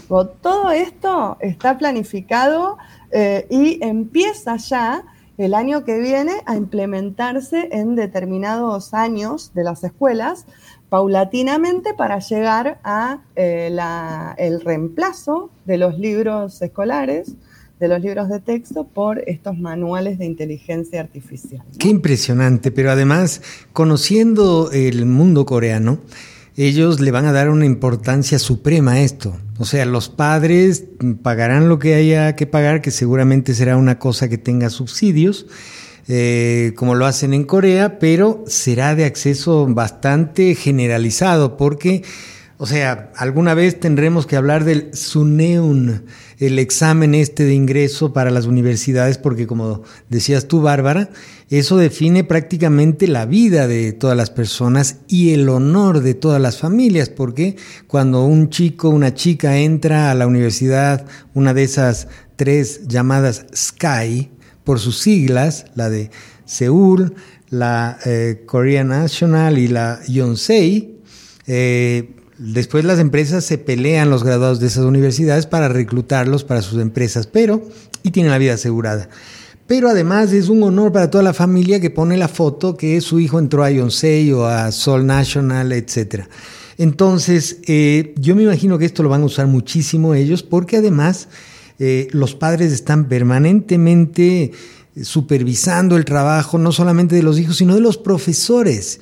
Bueno, todo esto está planificado eh, y empieza ya el año que viene a implementarse en determinados años de las escuelas, paulatinamente, para llegar a eh, la, el reemplazo de los libros escolares, de los libros de texto, por estos manuales de inteligencia artificial, ¿no? Qué impresionante, pero además, conociendo el mundo coreano, ellos le van a dar una importancia suprema a esto. O sea, los padres pagarán lo que haya que pagar, que seguramente será una cosa que tenga subsidios, eh, como lo hacen en Corea, pero será de acceso bastante generalizado, porque, o sea, alguna vez tendremos que hablar del Suneun, el examen este de ingreso para las universidades, porque como decías tú, Bárbara, eso define prácticamente la vida de todas las personas y el honor de todas las familias, porque cuando un chico, una chica entra a la universidad, una de esas tres llamadas SKY, por sus siglas, la de Seúl, la eh, Korea National y la Yonsei, eh, después las empresas se pelean, los graduados de esas universidades, para reclutarlos para sus empresas, pero, y tienen la vida asegurada. Pero además es un honor para toda la familia que pone la foto que su hijo entró a Yonsei o a Seoul National, etcétera. Entonces, eh, yo me imagino que esto lo van a usar muchísimo ellos, porque además eh, los padres están permanentemente supervisando el trabajo, no solamente de los hijos, sino de los profesores.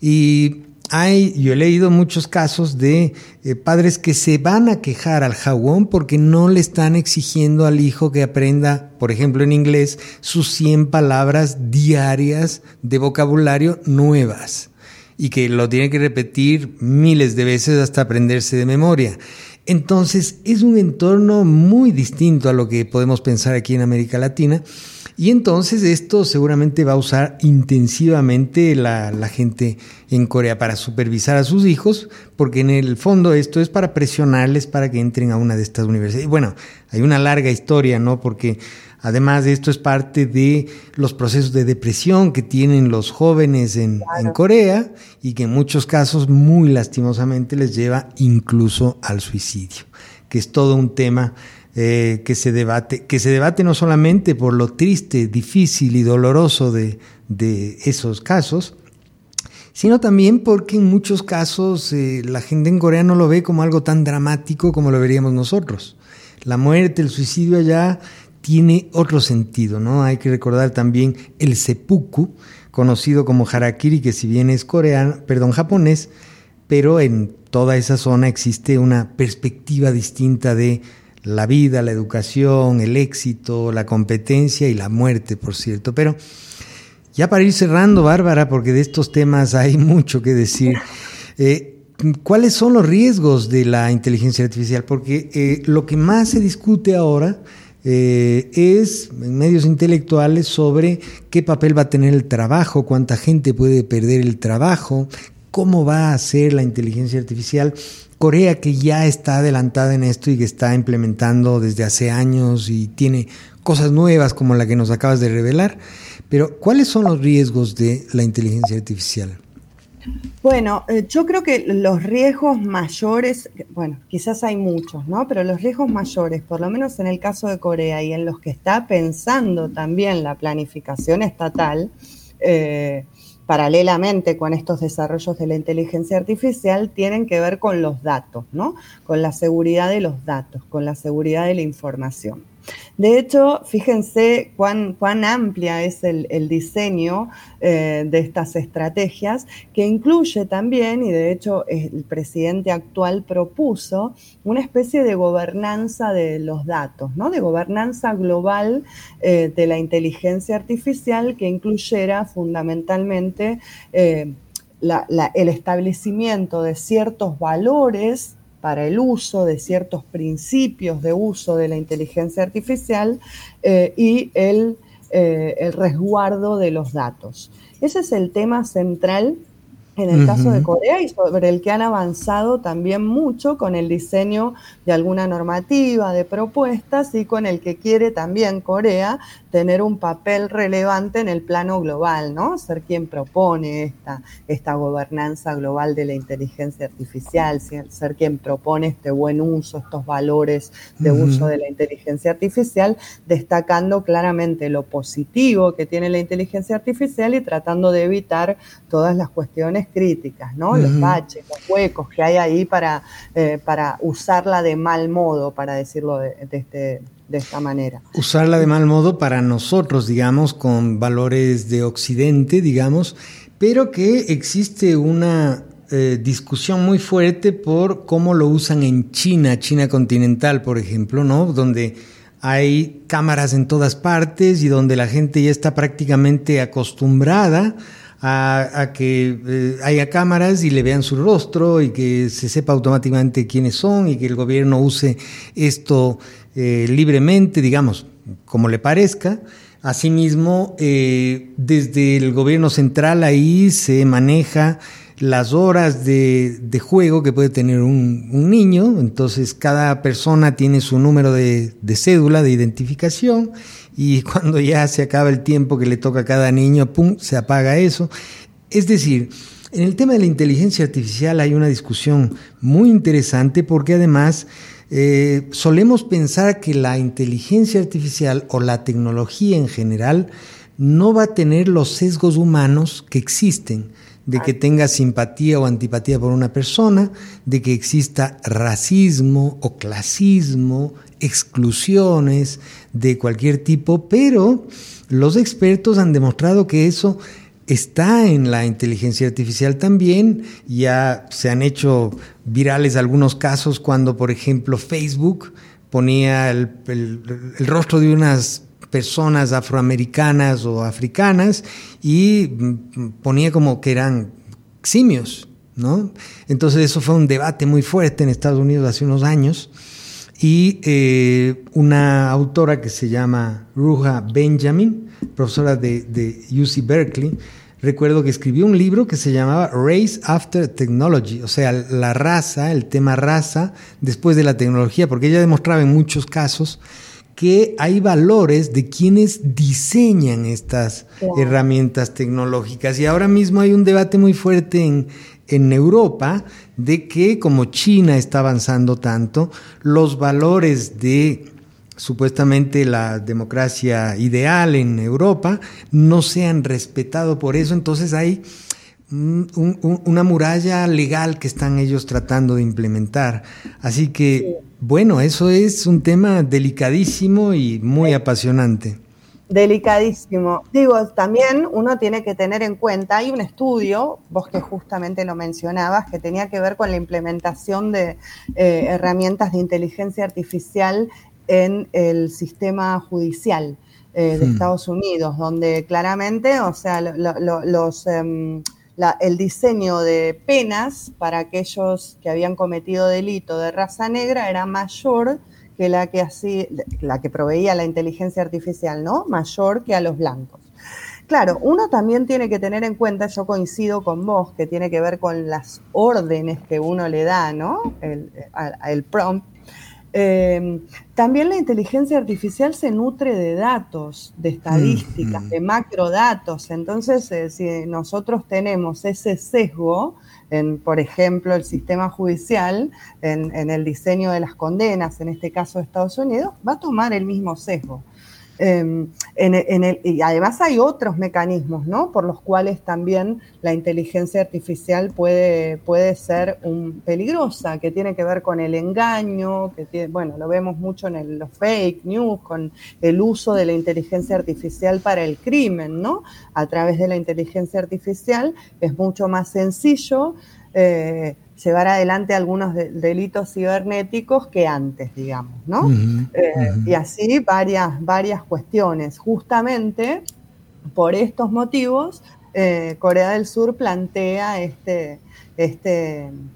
Y Hay, yo he leído muchos casos de eh, padres que se van a quejar al Hagwon porque no le están exigiendo al hijo que aprenda, por ejemplo en inglés, sus cien palabras diarias de vocabulario nuevas y que lo tiene que repetir miles de veces hasta aprenderse de memoria. Entonces es un entorno muy distinto a lo que podemos pensar aquí en América Latina. Y entonces esto seguramente va a usar intensivamente la, la gente en Corea para supervisar a sus hijos, porque en el fondo esto es para presionarles para que entren a una de estas universidades. Y bueno, hay una larga historia, ¿no? Porque además de esto es parte de los procesos de depresión que tienen los jóvenes en, claro. en Corea, y que en muchos casos muy lastimosamente les lleva incluso al suicidio, que es todo un tema Eh, que se debate, que se debate no solamente por lo triste, difícil y doloroso de, de esos casos, sino también porque en muchos casos eh, la gente en Corea no lo ve como algo tan dramático como lo veríamos nosotros. La muerte, el suicidio allá tiene otro sentido, ¿no? Hay que recordar también el seppuku, conocido como harakiri, que si bien es coreano, perdón, japonés, pero en toda esa zona existe una perspectiva distinta de la vida, la educación, el éxito, la competencia y la muerte, por cierto. Pero ya para ir cerrando, Bárbara, porque de estos temas hay mucho que decir, eh, ¿cuáles son los riesgos de la inteligencia artificial? Porque eh, lo que más se discute ahora eh, es en medios intelectuales sobre qué papel va a tener el trabajo, cuánta gente puede perder el trabajo, cómo va a ser la inteligencia artificial. Corea, que ya está adelantada en esto y que está implementando desde hace años y tiene cosas nuevas como la que nos acabas de revelar, pero ¿cuáles son los riesgos de la inteligencia artificial? Bueno, eh, yo creo que los riesgos mayores, bueno, quizás hay muchos, ¿no? Pero los riesgos mayores, por lo menos en el caso de Corea y en los que está pensando también la planificación estatal, eh, paralelamente con estos desarrollos de la inteligencia artificial, tienen que ver con los datos, ¿no? Con la seguridad de los datos, con la seguridad de la información. De hecho, fíjense cuán, cuán amplia es el, el diseño eh, de estas estrategias, que incluye también, y de hecho el presidente actual propuso, una especie de gobernanza de los datos, ¿no? De gobernanza global eh, de la inteligencia artificial, que incluyera fundamentalmente eh, la, la, el establecimiento de ciertos valores para el uso, de ciertos principios de uso de la inteligencia artificial eh, y el, eh, el resguardo de los datos. Ese es el tema central en el uh-huh. caso de Corea, y sobre el que han avanzado también mucho con el diseño de alguna normativa, de propuestas, y con el que quiere también Corea tener un papel relevante en el plano global, ¿no? Ser quien propone esta, esta gobernanza global de la inteligencia artificial, ser quien propone este buen uso, estos valores de uh-huh. uso de la inteligencia artificial, destacando claramente lo positivo que tiene la inteligencia artificial y tratando de evitar todas las cuestiones críticas, ¿no? Uh-huh. Los baches, los huecos que hay ahí para, eh, para usarla de mal modo, para decirlo de, de, este, de esta manera. Usarla de mal modo para nosotros, digamos, con valores de Occidente, digamos, pero que existe una eh, discusión muy fuerte por cómo lo usan en China, China continental, por ejemplo, ¿no? Donde hay cámaras en todas partes y donde la gente ya está prácticamente acostumbrada A, a que eh, haya cámaras y le vean su rostro y que se sepa automáticamente quiénes son y que el gobierno use esto eh, libremente, digamos, como le parezca. Asimismo, eh, desde el gobierno central ahí se maneja las horas de, de juego que puede tener un, un niño. Entonces cada persona tiene su número de, de cédula de identificación, y cuando ya se acaba el tiempo que le toca a cada niño, pum, se apaga eso. Es decir, en el tema de la inteligencia artificial hay una discusión muy interesante, porque además eh, solemos pensar que la inteligencia artificial o la tecnología en general no va a tener los sesgos humanos que existen, de que tenga simpatía o antipatía por una persona, de que exista racismo o clasismo, exclusiones de cualquier tipo, pero los expertos han demostrado que eso está en la inteligencia artificial también. Ya se han hecho virales algunos casos cuando, por ejemplo, Facebook ponía el, el, el rostro de unas personas afroamericanas o africanas y ponía como que eran simios, ¿no? Entonces eso fue un debate muy fuerte en Estados Unidos hace unos años, y eh, una autora que se llama Ruha Benjamin, profesora de, de U C Berkeley, recuerdo que escribió un libro que se llamaba Race After Technology, o sea, la raza, el tema raza después de la tecnología, porque ella demostraba en muchos casos que hay valores de quienes diseñan estas wow. herramientas tecnológicas. Y ahora mismo hay un debate muy fuerte en, en Europa de que, como China está avanzando tanto, los valores de supuestamente la democracia ideal en Europa no se han respetado por eso. Entonces hay un, un, una muralla legal que están ellos tratando de implementar. Así que, sí. bueno, eso es un tema delicadísimo y muy sí. apasionante. Delicadísimo. Digo, también uno tiene que tener en cuenta, hay un estudio, vos que justamente lo mencionabas, que tenía que ver con la implementación de eh, herramientas de inteligencia artificial en el sistema judicial eh, de hmm. Estados Unidos, donde claramente, o sea, lo, lo, los... Um, La, el diseño de penas para aquellos que habían cometido delito de raza negra era mayor que la que, así, la que proveía la inteligencia artificial, ¿no? Mayor que a los blancos. Claro, uno también tiene que tener en cuenta, yo coincido con vos, que tiene que ver con las órdenes que uno le da, ¿no? El, el prompt. Eh, también la inteligencia artificial se nutre de datos, de estadísticas, mm. de macrodatos. Entonces, eh, si nosotros tenemos ese sesgo, en, por ejemplo, el sistema judicial, en, en el diseño de las condenas, en este caso de Estados Unidos, va a tomar el mismo sesgo. Eh, en, en el, y además hay otros mecanismos, ¿no? Por los cuales también la inteligencia artificial puede, puede ser un, peligrosa, que tiene que ver con el engaño, que tiene, bueno, lo vemos mucho en el, los fake news, con el uso de la inteligencia artificial para el crimen, ¿no? A través de la inteligencia artificial es mucho más sencillo eh, llevar adelante algunos de, delitos cibernéticos que antes, digamos, ¿no? Uh-huh, eh, uh-huh. Y así varias, varias cuestiones. Justamente por estos motivos, eh, Corea del Sur plantea este, este,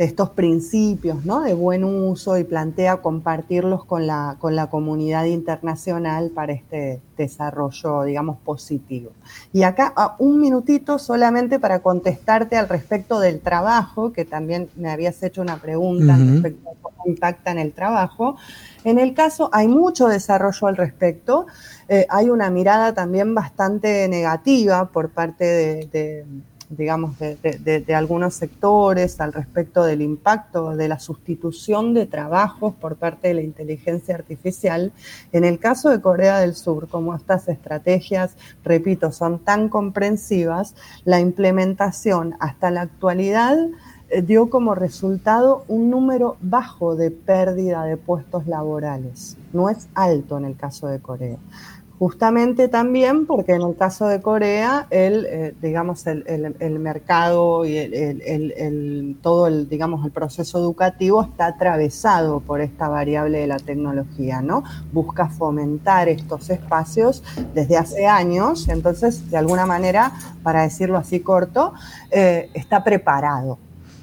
estos principios, ¿no?, de buen uso y plantea compartirlos con la, con la comunidad internacional para este desarrollo, digamos, positivo. Y acá un minutito solamente para contestarte al respecto del trabajo, que también me habías hecho una pregunta uh-huh. respecto a cómo impacta en el trabajo. En el caso hay mucho desarrollo al respecto, eh, hay una mirada también bastante negativa por parte de, de digamos, de, de, de algunos sectores al respecto del impacto de la sustitución de trabajos por parte de la inteligencia artificial. En el caso de Corea del Sur, como estas estrategias, repito, son tan comprensivas, la implementación hasta la actualidad eh, dio como resultado un número bajo de pérdida de puestos laborales. No es alto en el caso de Corea. Justamente también porque en el caso de Corea, el, eh, digamos, el, el, el mercado y el, el, el, el, todo el, digamos, el proceso educativo está atravesado por esta variable de la tecnología, ¿no? Busca fomentar estos espacios desde hace años, entonces, de alguna manera, para decirlo así corto, eh, está preparado.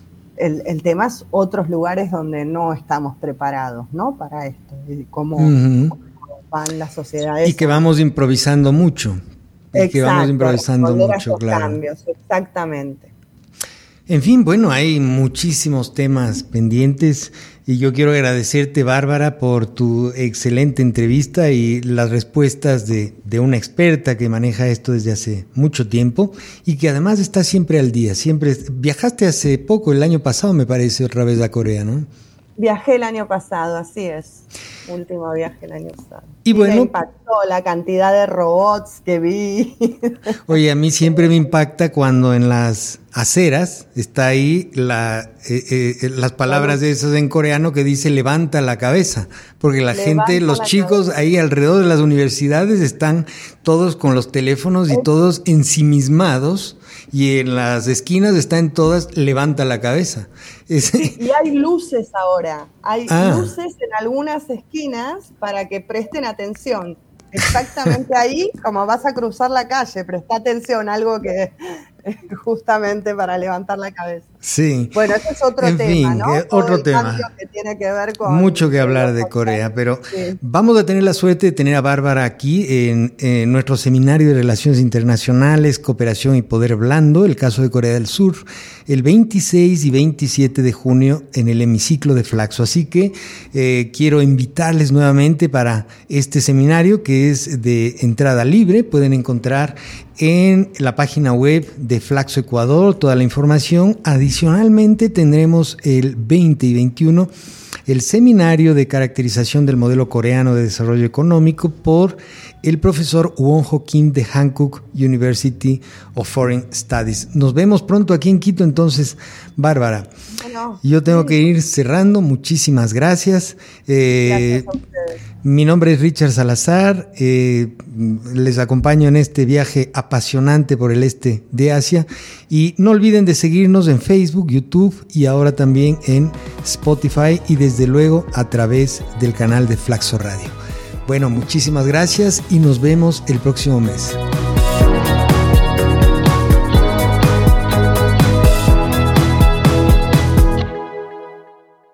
El, el tema es otros lugares donde no estamos preparados, ¿no?, para esto, como... Uh-huh. Van las sociedades. Y que vamos improvisando mucho. Y Exacto, que vamos improvisando mucho, claro. Cambios, exactamente. En fin, bueno, hay muchísimos temas pendientes y yo quiero agradecerte, Bárbara, por tu excelente entrevista y las respuestas de, de una experta que maneja esto desde hace mucho tiempo y que además está siempre al día. Siempre viajaste hace poco, el año pasado, me parece, otra vez a Corea, ¿no? Viajé el año pasado, así es. Último viaje el año pasado. Y, y bueno, me impactó la cantidad de robots que vi. Oye, a mí siempre me impacta cuando en las aceras está ahí la, eh, eh, las palabras de esas en coreano que dice levanta la cabeza, porque la levanta gente, los chicos cabeza. Ahí alrededor de las universidades están todos con los teléfonos y es. todos ensimismados. Y en las esquinas están todas, levanta la cabeza. Es... Sí, y hay luces ahora, hay ah. luces en algunas esquinas para que presten atención. Exactamente ahí, como vas a cruzar la calle, presta atención, algo que justamente para levantar la cabeza. Sí. Bueno, ese es otro en tema, fin, ¿no? Eh, otro tema. Que tiene que ver con mucho que hablar de Corea, pero sí. Vamos a tener la suerte de tener a Bárbara aquí en, en nuestro seminario de Relaciones Internacionales, Cooperación y Poder Blando, el caso de Corea del Sur, el veintiséis y veintisiete de junio en el hemiciclo de Flaxo. Así que eh, quiero invitarles nuevamente para este seminario que es de entrada libre. Pueden encontrar en la página web de Flaxo Ecuador toda la información. Adicionalmente tendremos el veinte y veintiuno el seminario de caracterización del modelo coreano de desarrollo económico por el profesor Won-ho Kim de Hankook University of Foreign Studies. Nos vemos pronto aquí en Quito, entonces, Bárbara. Bueno, yo tengo sí. que ir cerrando. Muchísimas gracias. Eh, gracias a ustedes. Mi nombre es Richard Salazar. Eh, les acompaño en este viaje apasionante por el este de Asia. Y no olviden de seguirnos en Facebook, YouTube y ahora también en Spotify y desde luego a través del canal de Flaxo Radio. Bueno, muchísimas gracias y nos vemos el próximo mes.